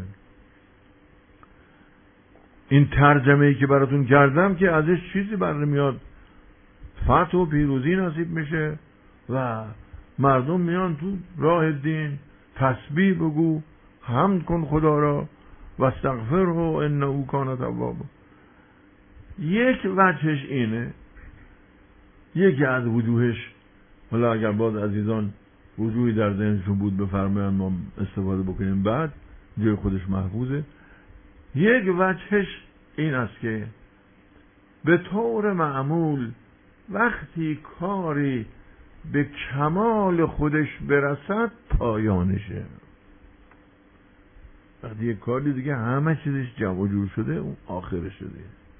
این ترجمه ای که براتون کردم که ازش چیزی بر نمیاد. فتح و پیروزی نصیب میشه و مردم میان تو راه دین. تسبیح بگو، حمد کن خدا را، و استغفره انه کان توابا. یک وجهش اینه، یکی از وجوهش، حالا اگر باز عزیزان وجودی در ذهنشون بود بفرمایند ما استفاده بکنیم، بعد جای خودش محفوظه. یک وجهش این است که به طور معمول وقتی کاری به کمال خودش برسد پایانشه. وقتی یک کاری دیگه همه چیزش جمع و جور شده اون آخرش شده.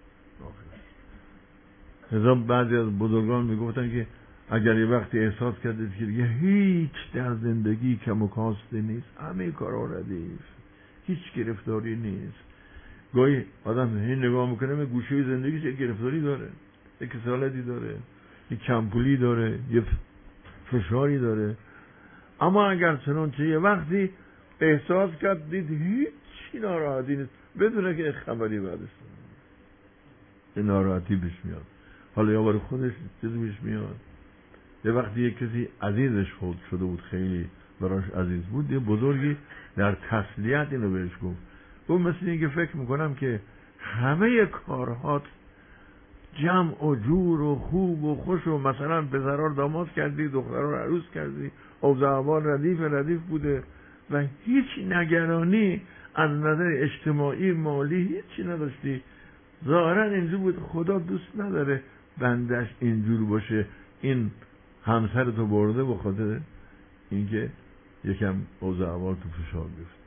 لذا بعضی از بزرگان میگفتن که اگر یه وقتی احساس کردید که دیگه هیچ در زندگی کم و کاستی نیست، همه کارا ردیف، هیچ گرفتاری نیست. گاهی آدم این نگاه میکنه به گوشه زندگیش یک گرفتاری داره، یک کسالتی داره، یک کمپولی داره، یک فشاری داره، اما اگر چنانچه یه وقتی احساس کرد دید هیچی ناراحتی نیست بدونه که خبری بعدش این ناراحتی پیش میاد. حالا یا برای خودش چیزی پیش میاد، یه وقتی یک کسی عزیزش فوت شده بود، خیلی براش عزیز بود، یه بزرگی در تسلیت اینو بهش گفت، گفت مثل این که فکر میکنم که همه کارهات جمع و جور و خوب و خوش و مثلا پسرها رو داماد کردی، دخترها رو عروس کردی، اوضاع احوال ردیف ردیف بوده و هیچ نگرانی از نظر اجتماعی مالی هیچی نداشتی. ظاهرا اینجور بود خدا دوست نداره بندش اینجور باشه، این همسرتو برده به خاطر اینکه یکم اوضاع احوال تو فشار بیفته.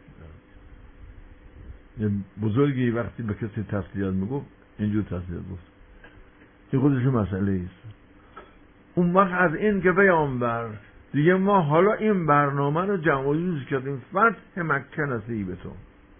یه بزرگی وقتی به کسی تسلیت میگفت اینجور تسلیت گفت، این خودش مسئله ایست. اون وقت از این که پیامبر دیگه ما حالا این برنامه رو جمع و جور کردیم، فتح مکه نصیب تو،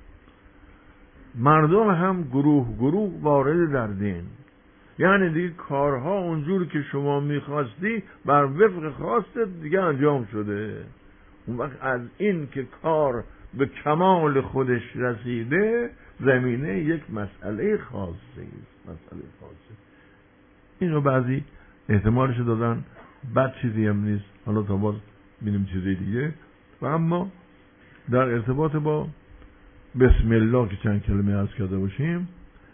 مردم هم گروه گروه وارد در دین، یعنی دیگه کارها اونجور که شما میخواستی بر وفق خواستت دیگه انجام شده. اون وقت از این که کار به کمال خودش رسیده زمینه یک مسئله خاصه است، مسئله خاصه. اینو بعضی احتمالش دادن، بد چیزی هم نیست، حالا تا باز بینیم چیزی دیگه. و اما در ارتباط با بسم الله که چند کلمه عرض کرده باشیم،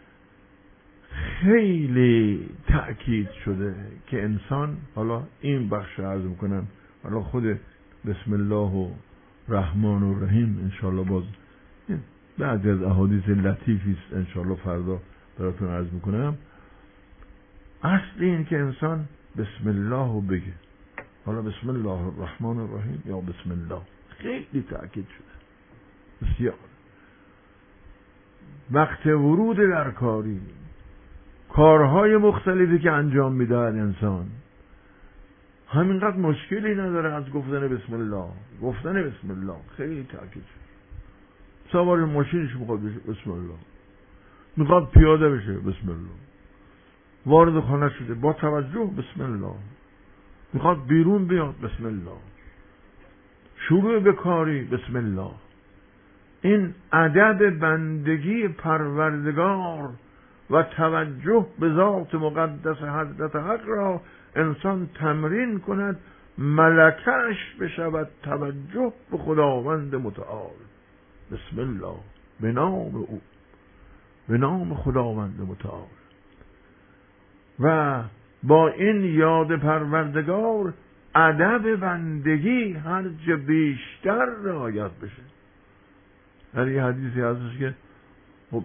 خیلی تأکید شده که انسان، حالا این بخش عرض میکنم، حالا خود بسم الله و رحمان و رحیم انشالله باز بعد از احادیث لطیفی است انشالله فردا براتون عرض میکنم. اصل این که انسان بسم الله رو بگه، حالا بسم الله الرحمن الرحیم یا بسم الله، خیلی تأکید شده بسیار. وقت ورود در کاری، کارهای مختلفی که انجام میدهد انسان، همینقدر مشکلی نداره از گفتن بسم الله. گفتن بسم الله خیلی تأکید شده. سوار ماشینش میخواد بشه بسم الله، میخواد پیاده بشه بسم الله، وارد خانه شده با توجه بسم الله، میخواد بیرون بیاد بسم الله، شروع به کاری بسم الله. این ادب بندگی پروردگار و توجه به ذات مقدس حضرت حق را انسان تمرین کند، ملکش بشود توجه به خداوند متعال. بسم الله، به نام او، به نام خداوند متعال. و با این یاد پروردگار ادب بندگی هر چه بیشتر رعایت بشه. در یه حدیثی هستش که خب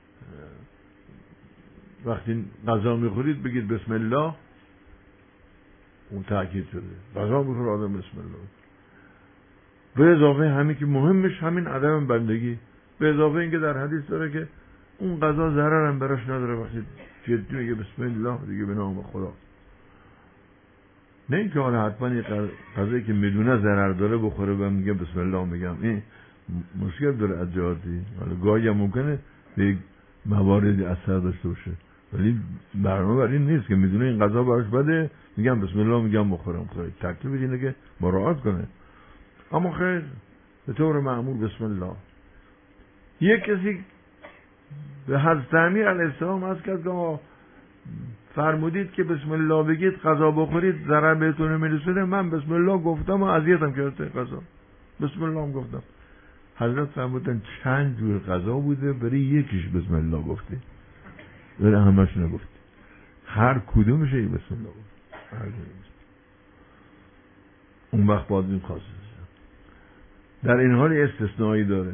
وقتی غذا میخورید بگید بسم الله، اون تأکید شده غذا میخوره آدم بسم الله. به اضافه همین که مهمش همین ادب بندگی، به اضافه اینکه در حدیث داره که اون غذا ضرر هم براش نداره وقتی جدی میگه بسم الله دیگه به نام خدا. نه اینکه حالا حتما یه غذایی که میدونه ضرر داره بخوره و میگه بسم الله میگم، این مشکل داره از جهاتی. حالا گاهی هم ممکنه به مواردی اثر داشته باشه، ولی برنامه بر این نیست که میدونه این غذا براش بده میگم بسم الله میگم بخورم. خیلی تکلیف اینه که مراعات کنه. اما خیر به طور معمول بسم الله. یک کسی به حضرت امیر علیه السلام عرض کرد که فرمودید که بسم الله بگید غذا بخورید ضرر بهتون نمیرسونه، من بسم الله گفتم و اذیتم کرده غذا، بسم الله هم گفتم. حضرت فرمودن چند جور غذا بوده برای یکیش بسم الله گفتی، برای همش نگفتی، هر کدومش بسم الله گفتی. اون وقت باید این خاصه. در این حال استثنایی داره.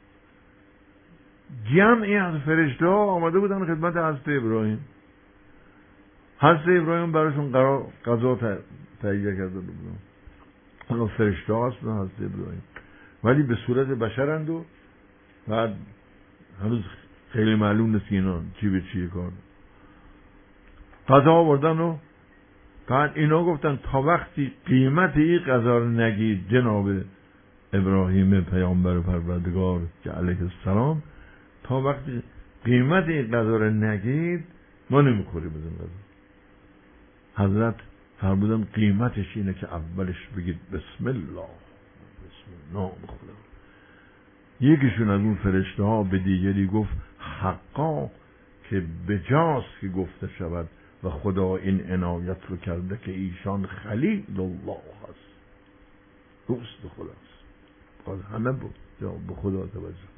جمعی از فرشته ها آمده بودن خدمت حضرت ابراهیم. حضرت ابراهیم براشون قرار قضا تهیه کرده بود. حالا فرشته ها هستن حضرت ابراهیم، ولی به صورت بشرند و بعد هنوز خیلی معلوم نیست اینا چی به چیه کار. قضا آوردن و بعد اینا گفتن تا وقتی قیمت این قضا رو نگید جناب ابراهیم پیامبر پروردگار که علیه السلام، تا وقتی قیمت این قضا رو نگید ما نمیخوریم از این قضا. حضرت فرمودن قیمتش اینه که اولش بگید بسم الله، بسم الله خدا. یکیشون از اون فرشته ها به دیگری گفت حقا که بجاست که گفته شود و خدا این عنایت رو کرده که ایشان خلیل الله هست، دوست خداست. باز همه بود یا به خدا توجه.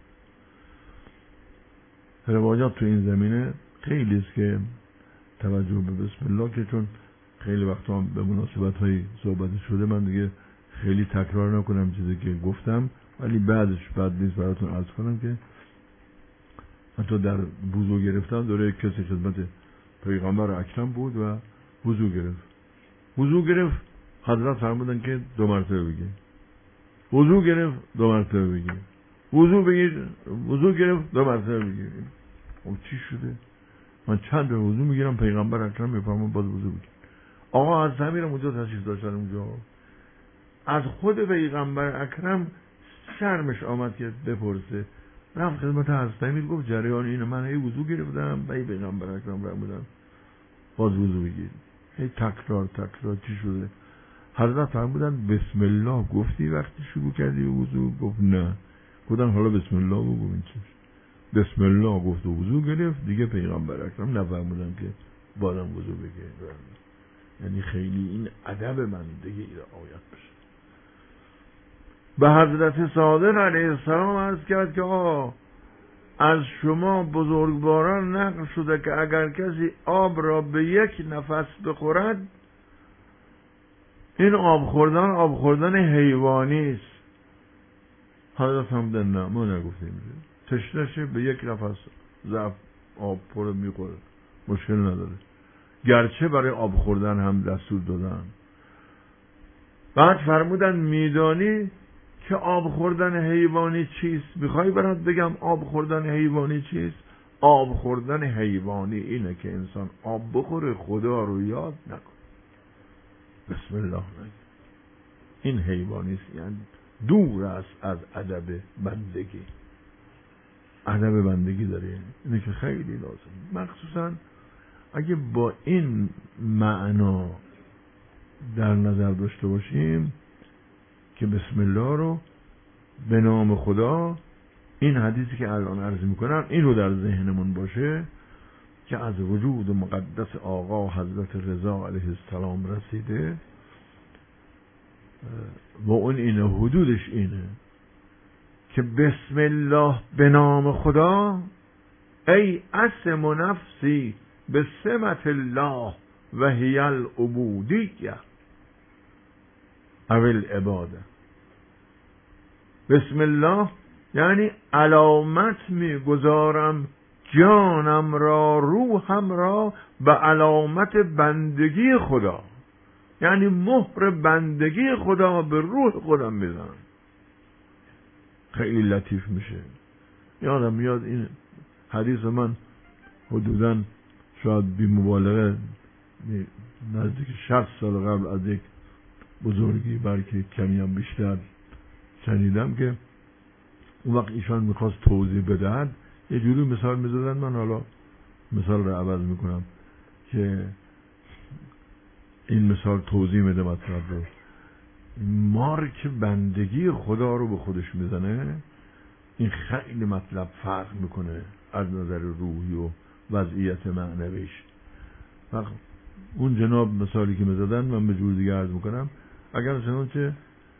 روایات تو این زمینه خیلی است که توجه به بسم الله، که چون خیلی وقتا به مناسبت های صحبت شده من دیگه خیلی تکرار نکنم چیزی که گفتم، ولی بعدش بعد نیست براتون عرض کنم که حتی در وضو گرفتن داره کسی خدمت پیغمبر اکرم بود و وضو گرفت. وضو گرفت حضرت فرمودن که دو مرتبه بگیر. وضو گرفت دو مرتبه بگیر. وضو بگیر وضو گرفت دو مرتبه بگیر. او چی شده؟ من چند بار وضو میگیرم پیغمبر اکرم میفرمون باز وضو بگیر. آقا از همین اونجا تشریف داشتن اونجا. از خود پیغمبر اکرم شرمش آمد که بپرسه. رفت خدمت حضرت امیر گفت جریان اینه، من هی وضو گرفتم و هی پیغمبر اکرم فرمودن باز وضو بگیر. هی تکرار تکرار چی شده؟ حضرت فرمودن بسم الله گفتی وقتی شروع کردی به وضو؟ گفت نه. گفتن حالا بسم الله بگو. این چیز بسم الله گفت و وضو گرفت دیگه. پیغمبر اکرم نفرمودن که بازم وضو بگیر. یعنی خیلی این ادب بندگی رعایت بشه. به حضرت صادق علیه السلام عرض کرد که آه از شما بزرگواران نقل شده که اگر کسی آب را به یک نفس بخورد، این آب خوردن آب خوردن حیوانی است. حضرت هم دن نه ما نگفتیم تشنشه به یک نفس ضعف آب پر میخوره مشکل نداره، گرچه برای آب خوردن هم دستور دادن. بعد فرمودن میدانی که آب خوردن حیوانی چیست؟ میخوای برات بگم آب خوردن حیوانی چیست؟ آب خوردن حیوانی اینه که انسان آب بخوره خدا رو یاد نکنه، بسم الله نگه. این حیوانی است، یعنی دور است از ادب بندگی. ادب بندگی داره، اینه که خیلی لازم، مخصوصا اگه با این معنا در نظر داشته باشیم که بسم الله رو به نام خدا، این حدیثی که الان عرض میکنم این رو در ذهنمون باشه که از وجود مقدس آقا حضرت رضا علیه السلام رسیده و اون اینه، حدودش اینه که بسم الله به نام خدا، ای اسم نفسی به سمت الله و هی العبودیه او العباده. بسم الله یعنی علامت میگذارم جانم را روحم را به علامت بندگی خدا، یعنی مهر بندگی خدا به روح خودم میزنم. خیلی لطیف میشه. یادم میاد این حدیث من حدوداً شاید بی مبالغه نزدیک شصت سال قبل از یک بزرگی بلکه کمی هم بیشتر شنیدم که اون وقت ایشان میخواست توضیح بدهد یه جوری مثال میزدن، من حالا مثال رو عوض میکنم که این مثال توضیح میده مطلب رو. مار که بندگی خدا رو به خودش میزنه، این خیلی مطلب فرق میکنه از نظر روحی و وضعیت معنویش. وقت اون جناب مثالی که میزدن من به جور دیگه عرض میکنم، اگر چنانچه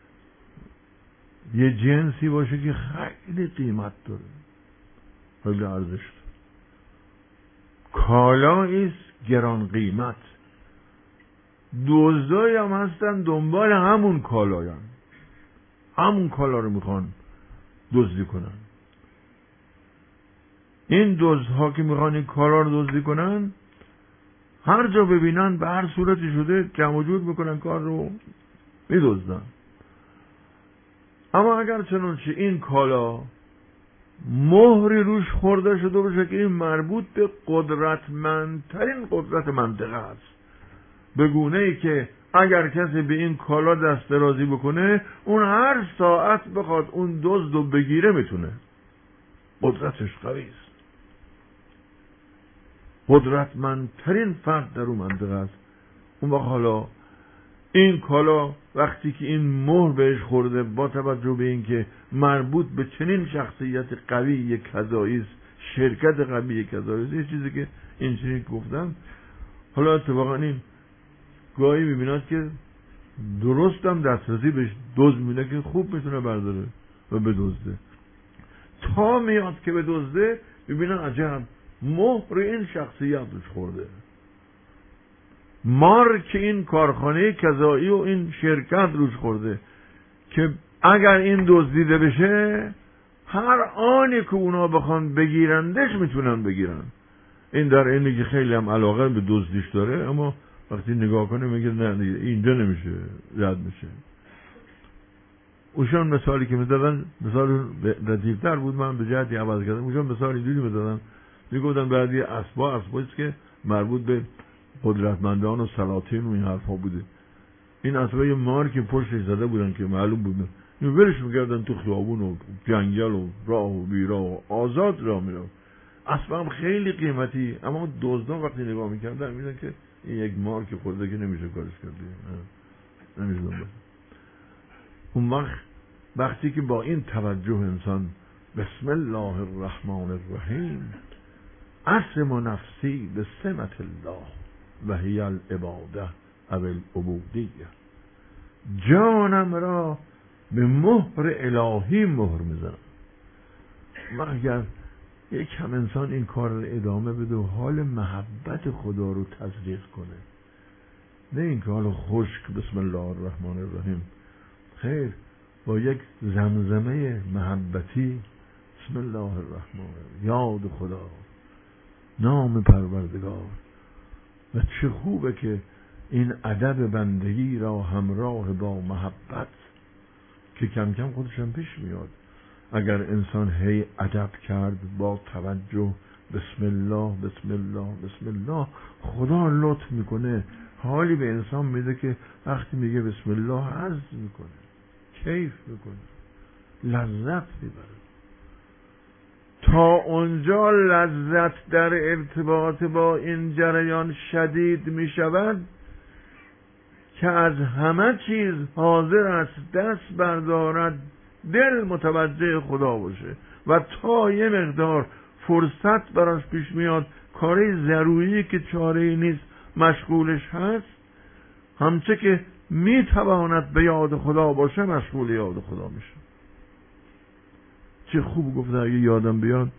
یه جنسی باشه که خیلی قیمت داره، خیلی ارزش داره، کالاییست گران قیمت، دزدایی هم هستن دنبال همون کالاین، همون کالا رو میخوان دزدی کنن. این دزدها که میخوان این کالا رو دزدی کنن هر جا ببینن به هر صورتی شده جمع و جور میکنن، کار رو میدزدن. اما اگر چنانچه این کالا مهری روش خورده شده باشه که این مربوط به قدرتمندترین قدرت منطقه است، به گونه ای که اگر کسی به این کالا دست درازی بکنه اون هر ساعت بخواد اون دزد رو بگیره میتونه، قدرتش قوی است، قدرتمندترین فرد در اون منطقه است. اون وقت حالا این کالا وقتی که این مهر بهش خورده با توجه به این که مربوط به چنین شخصیت قوی کذایی است، شرکت قوی کذایی است، یه چیزی که این چیزی گفتم، حالا اتفاقا این گاهی میبیناد که درست هم دسترسی بهش دزد میده که خوب میتونه برداره و بدزده. تا میاد که بدزده میبینن عجب مهر این شخصیت روش خورده، مارک این کارخانه کذایی و این شرکت روش خورده که اگر این دزدیده بشه هر آنی که اونا بخوان بگیرندش میتونن بگیرن. این در اینه که خیلی هم علاقه به دزدیش داره، اما وقتی نگاه کنه میگه نه اینجا نمیشه، رد میشه. اوشان مثالی که میدادن مثال لطیفتر بود، من به جهتی عوض کردم. اوشان مثال اینجوری میدادن، میگفتن بعضی اسبا اسباییست که مربوط به قدرتمندان و سلاطین و این حرفا بوده. این اسبا یه مارک پشتش زده بودن که معلوم بود، اینو ولش میکردن تو خیابون و جنگل و راه و بیراه و آزاد راه میرفت. اسبا هم خیلی قیمتی، اما دزدان وقتی نگاه میکردن میدن که این یک مارک خورده که نمیشه کارش کرده، نمیشه دنبال. اون وقت وقتی که با این توجه انسان بسم الله الرحمن الرحیم اسم نفسی به سمت الله و هی العباده او العبودیه، جانم را به مهر الهی مهر میزنم. مگر یک کم انسان این کار رو ادامه بده و حال محبت خدا رو تزریق کنه، نه این که حال خشک بسم الله الرحمن الرحیم، خیر با یک زمزمه محبتی بسم الله الرحمن، یاد خدا، نام پروردگار. و چه خوبه که این ادب بندگی را همراه با محبت که کم کم خودشم پیش میاد. اگر انسان هی ادب کرد با توجه بسم الله بسم الله بسم الله، خدا لطف میکنه، حالی به انسان میده که وقتی میگه بسم الله حظ میکنه، کیف میکنه، لذت میبره. تا اونجا لذت در ارتباط با این جریان شدید میشود که از همه چیز حاضر است دست بردارد، دل متوجه خدا باشه و تا یه مقدار فرصت براش پیش میاد کاری ضروری که چاره‌ای نیست مشغولش هست، همچه که میتواند به یاد خدا باشه مشغول یاد خدا میشه. چه خوب گفته، اگه یادم بیاد،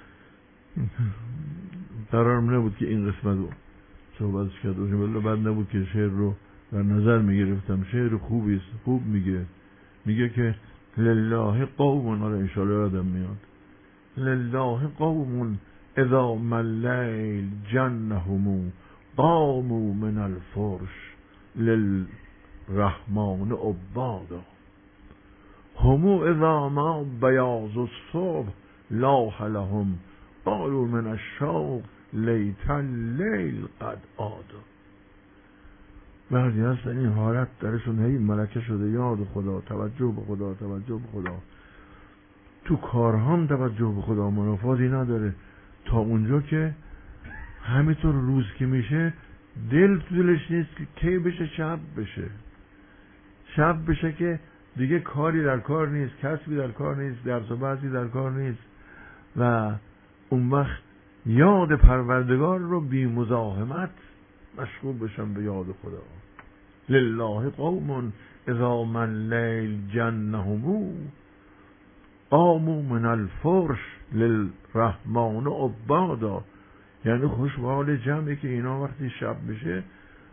قرارم نبود که این قسمت رو صحبتش کرده باشم، ولی بعد نبود که شعر رو در نظر میگرفتم. شعر خوبی است، خوب میگه میگه که لله قوم، حالا انشاءالله یادم میاد، لله قوم اذا ملیل جنهم قاموا من الفرش للرحمن عبادا همو اذا ما بیاض الصبح لاح لهم قالوا من الشوق لیت اللیل قد عادا. بعضی هستن این حالت درشون هی ملکه شده، یاد خدا، توجه به خدا، توجه به خدا، تو کارهام توجه به خدا، منافاتی نداره، تا اونجا که همینطور روز که میشه دل تو دلش نیست که کی بشه شب بشه، شب بشه که دیگه کاری در کار نیست، کسبی در کار نیست، درس و بحثی در کار نیست، و اون وقت یاد پروردگار رو بی مزاحمت مشغول بشن به یاد خدا. لله قوم اذا من لیل جنهم قاموا من الفرش للرحمن عبادا، یعنی خوشحال جمعی که اینا وقتی شب بشه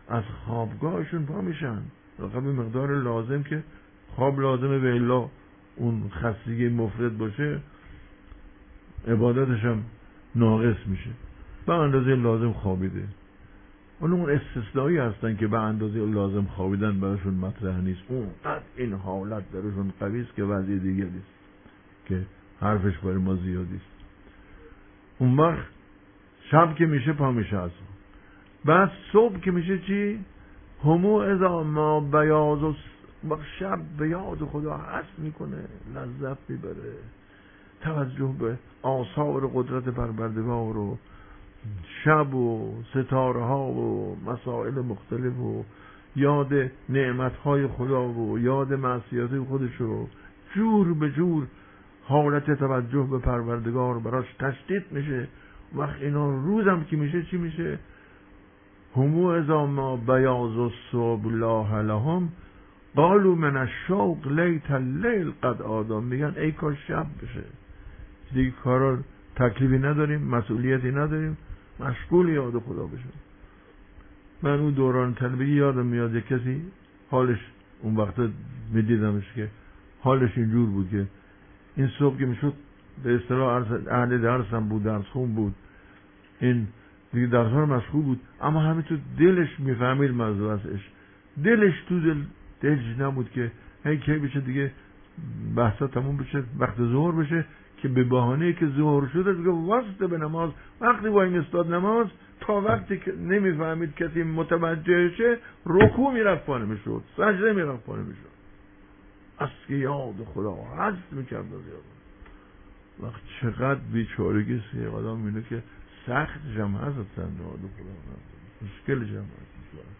از خوابگاهشون پا میشن، فقط به مقدار لازم که خواب لازمه، به الا اون خستگی مفرط باشه عبادتش هم ناقص میشه. به اندازه لازم خوابیده. اون اون استثنایی هستن که به اندازه لازم خوابیدن براشون مطرح نیست. اون قد این حالت براشون قوی است که وضع دیگری است که حرفش برای ما زیادی است. اون وقت شب که میشه پا میشه از خواب. بعد صبح که میشه چی؟ همو اذا ما بیاض و شب به یاد خدا حس میکنه، لذت میبره، توجه به آثار قدرت پروردگار و شب و ستاره ها و مسائل مختلف و یاد نعمت های خدا و یاد معصیت خودش و جور به جور حالت توجه به پروردگار براش تشدید میشه. وقت اینا روزم که میشه چی میشه؟ همو اذا ما بیاض و صبح الله لهم قالوا من الشوق لیت اللیل قد آدم. میگن ای کاش شب بشه، دیگه کارا تکلیفی نداریم، مسئولیتی نداریم، مشغول یاد خدا بشیم. من اون دوران طلبگی یادم میاد یک کسی حالش اون وقتا میدیدمش که حالش اینجور بود که این صبح که میشد به اصطلاح اهل درسم بود، درس خون بود، این دیگه درس ها مشغول بود، اما همینطور دلش میفهمید موضوعش، دلش تو دل دلش نبود که هی کی بشه دیگه بحثا تموم بشه، وقت ظهر بشه که به بهانه که ظهر شده دیگه واسطه به نماز، وقتی وای میستاد نماز تا وقتی که نمیفهمید کسی متوجه شه رکوع میرفت پا نمیشد، سجده میرفت پا نمیشد، از که یاد خدا حذف میکرد از یاد. وقت چقدر بیچارگی سی آدم اینه که سخت جمع هست اصلا یاد خدا مشکل جمع هست.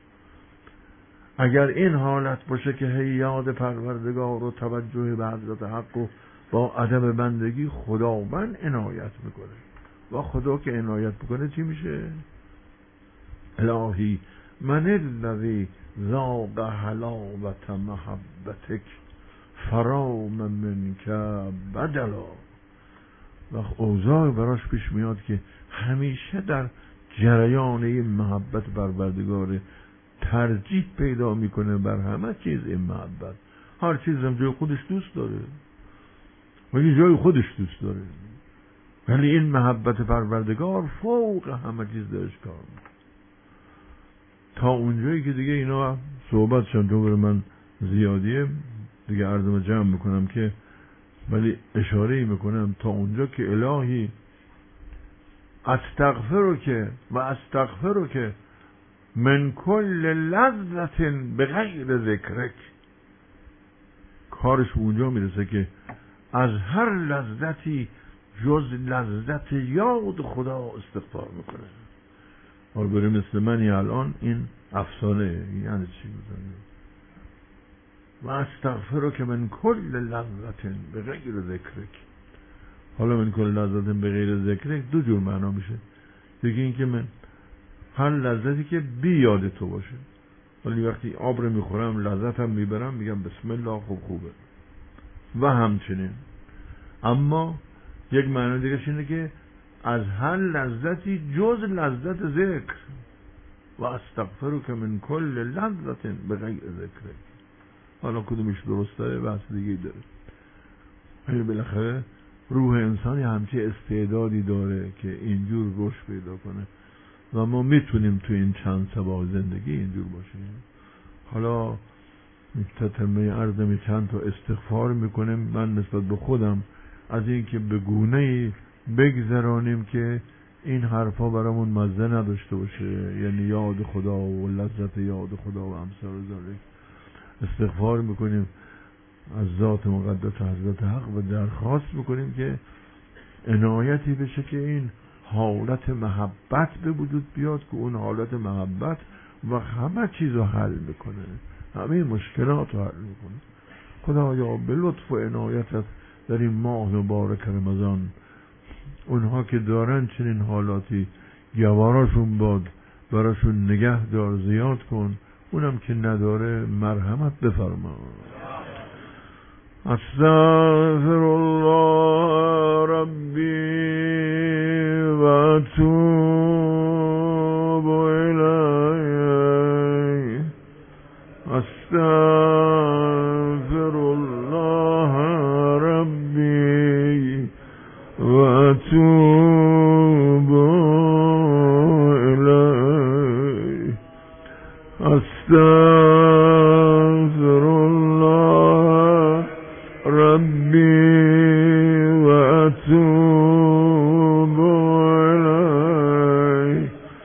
اگر این حالت باشه که هی یاد پروردگار و توجه به حضرت حق و با ادب بندگی خداوند عنایت میکنه و خدا که عنایت میکنه چی میشه؟ الهی من الذی ذاق حلاوت محبتک فرام منک بدلا. و اوضاع براش پیش میاد که همیشه در جریان این محبت پروردگار ترجیح پیدا میکنه بر همه چیز. این محبت هر چیز هم جای خودش دوست داره ولی جای خودش دوست داره، ولی این محبت پروردگار فوق همه چیز درش کار میکنه. تا اونجایی که دیگه اینا صحبتشان تو بر من زیادیه دیگه عرضم جمع میکنم که ولی اشاره میکنم تا اونجا که الهی استغفرک و استغفرک من کل لذت بغیر ذکرک. کارش اونجا میرسه که از هر لذتی جز لذت یاد خدا استغفار میکنه. حالا برای مثل منی الان این افسانه یعنی چی بزنه؟ و استغفرک من کل لذت بغیر ذکرک. حالا من کل لذت بغیر ذکرک دو جور معنا میشه. یکی این که من هر لذتی که بی یاد تو باشه، ولی وقتی آب رو میخورم لذتم میبرم میگم بسم الله خوب خوبه و همچنین. اما یک معنی دیگه اینه که از هر لذتی جز لذت ذکر و استغفرک من کل لذت بغیر ذکر. حالا کدومش درسته بحث دیگه داره. ولی بالاخره روح انسانی همچه استعدادی داره که اینجور رشد پیدا کنه و ما میتونیم تو این چند سبا زندگی اینجور باشیم. حالا تتمه عرض می چند تا استغفار میکنیم من نسبت به خودم از این که به گونه‌ای بگذرانیم که این حرفا برامون مزه نداشته باشه، یعنی یاد خدا و لذت یاد خدا و امثال ذالک. استغفار میکنیم از ذات مقدس حضرت حق و درخواست میکنیم که عنایتی بشه که این حالت محبت به وجود بیاد که اون حالت محبت و همه چیز رو حل میکنه، همه مشکلات رو حل میکنه. خدایا به لطف و عنایتت در این ماه مبارک رمضان اونها که دارن چنین حالاتی گواراشون باد براشون نگه دار، زیاد کن، اونم که نداره مرحمت بفرما. استغفر الله ربی و اتوب الیه استغفر الله ربي واتوب الیه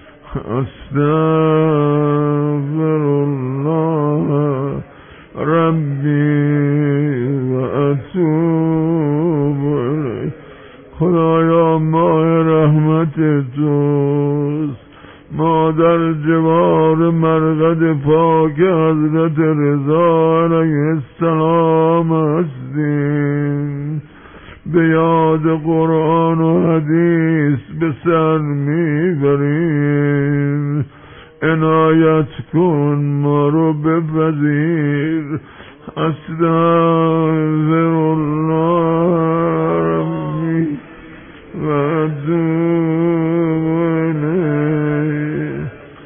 استغفر الله ربی و اتوب الیه. خدایا ماه رحمت توست، ما در جوار مرقد پاک حضرت رضا علیه السلام هستیم، به یاد قرآن و حدیث به سر میبریم. عنایت کن ما رو بپذیر. استغفر الله ربی و اتوب الیه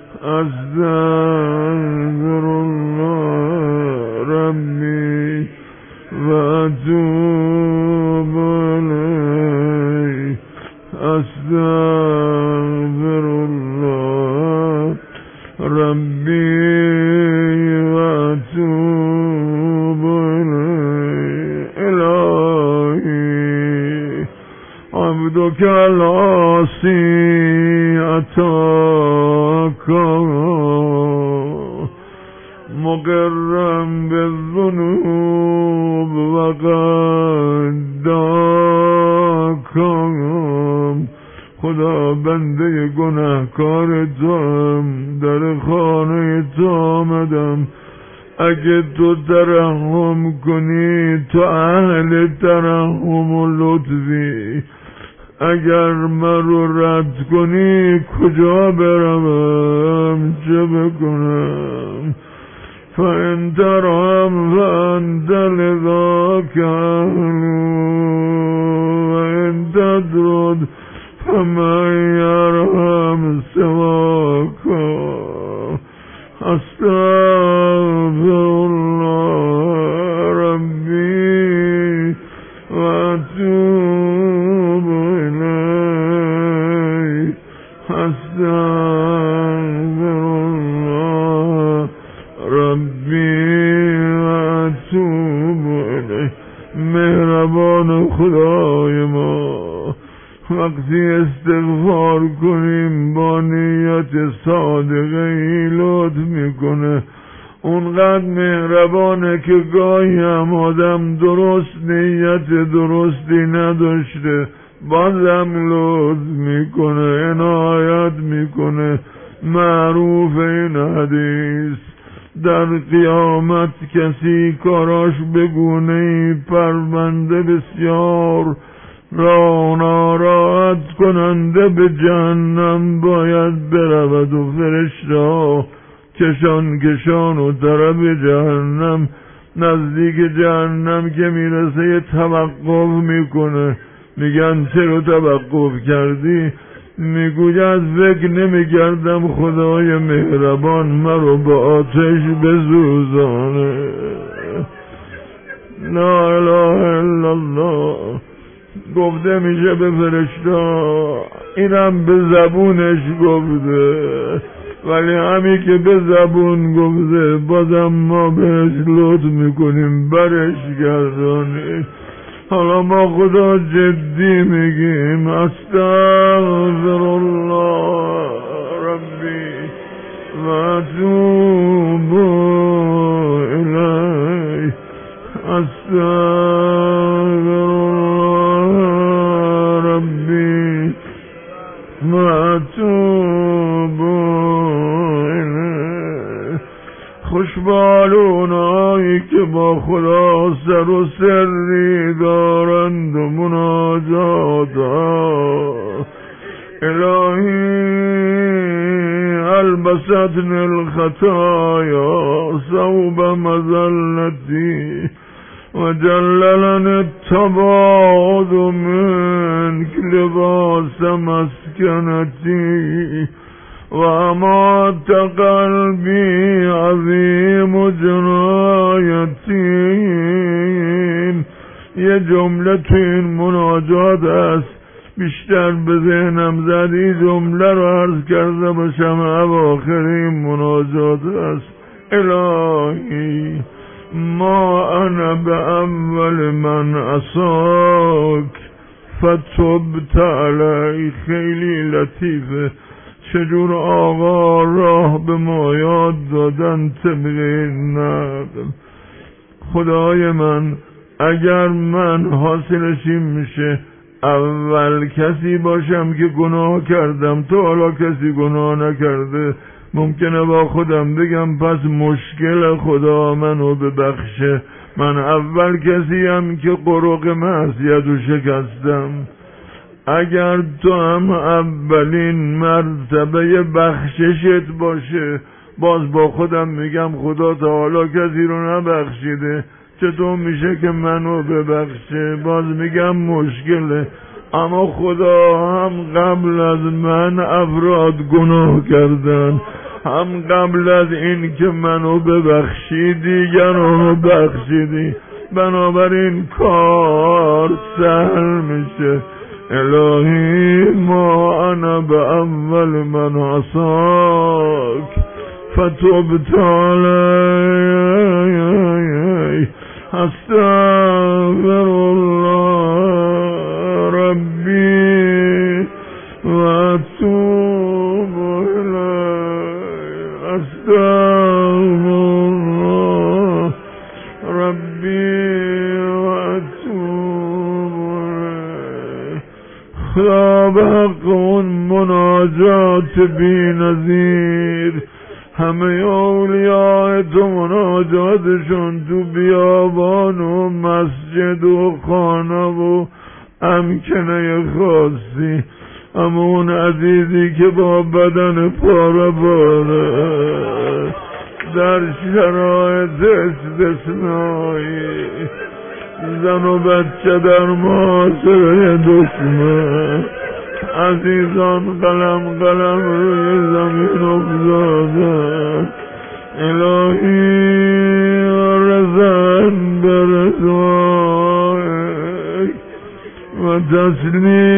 استغفر الله ربی و اتوب الیه استغفر الله ربی و اتوب الیه. الهی عبدک العاصی اتاک مقرم بالذنوب و قداکم. خدا بنده گناهکار توام، در خانه تو آمدم. اگه تو ترحم کنی تو اهل ترحم و لطفی، اگر من رو رد کنی کجا بروم چه بکنم؟ فإن ترحم فأنت لذاک اهل و إن تطرد فمن یرحم سواک. استغفر الله ربی و اتوب الیه استغفر الله ربی و اتوب الیه. مهربان خدای ما، وقتی استغفار کنیم با نیت صادقه ای لطف میکنه. اونقدر مهربانه که گاهی هم آدم درست نیت درستی نداشته بازم لطف میکنه، عنایت میکنه. معروف این حدیث در قیامت کسی کاراش بگونه ای پرونده بسیار را ناراحت کننده به جهنم باید برود و فرشته کشان کشان و طرف جهنم نزدیک جهنم که میرسه یه توقف میکنه. میگن چرا توقف کردی؟ میگوی از فکر نمیکردم خدای مهربان مرا با آتش بسوزانه. لا اله الا الله. گفته میشه به فرشتا، اینم به زبونش گفته، ولی همین که به زبون گفته بازم ما بهش لطف میکنیم برش گردانیم. حالا ما خدا جدی میگیم استغفر الله ربی و اتوب الیه استغفر الله ربی و اتوب الیه. خوشبالونایی که با خدا سر و سری دارند و مناجات ها. الهی البستن الخطایا ثوب مذلتی و جللن التباعد منك لباس مسکنتی و امات قلبی عظیم جنایتی. یه جمله تو این مناجات است، بیشتر به ذهنم زدی جمله رو عرض کرده باشم. اواخر این مناجات است الهی ما انا به اول من عصاک فتبت علی. خیلی لطیفه چجور آقا راه به ما یاد دادن طبق نقل. خدای من اگر من حاصلش این میشه اول کسی باشم که گناه کردم، تا حالا کسی گناه نکرده، ممکنه با خودم بگم پس مشکل خدا منو ببخشه، من اول کسی هم که قرق معصیتو شکستم. اگر تو هم اولین مرتبه بخششت باشه، باز با خودم میگم خدا تا حالا کسی رو نبخشیده، چطور میشه که منو ببخشه؟ باز میگم مشکله. اما خدا هم قبل از من افراد گناه کردن، هم قبل از این که منو ببخشی دیگرانو بخشیدی، بنابراین کار سهل میشه. الهی ما انا به اول من عصاک فتبت علی. استغفر الله ربی و اتوب الیه. استغفر الله ربی و اتوب الیه. خدا به حق اون مناجات بی نظیر، همه اولیاء تو مناجاتشون تو بیابان و مسجد و خانه و امکنه خاصی، اما اون عزیزی که با بدن پاره پاره در شرایط استثنایی، زن و بچه در معاصره دشمن، عزیزان قلم قلم روی زمین افتادن، الهی رزن برزوائک و تسلیم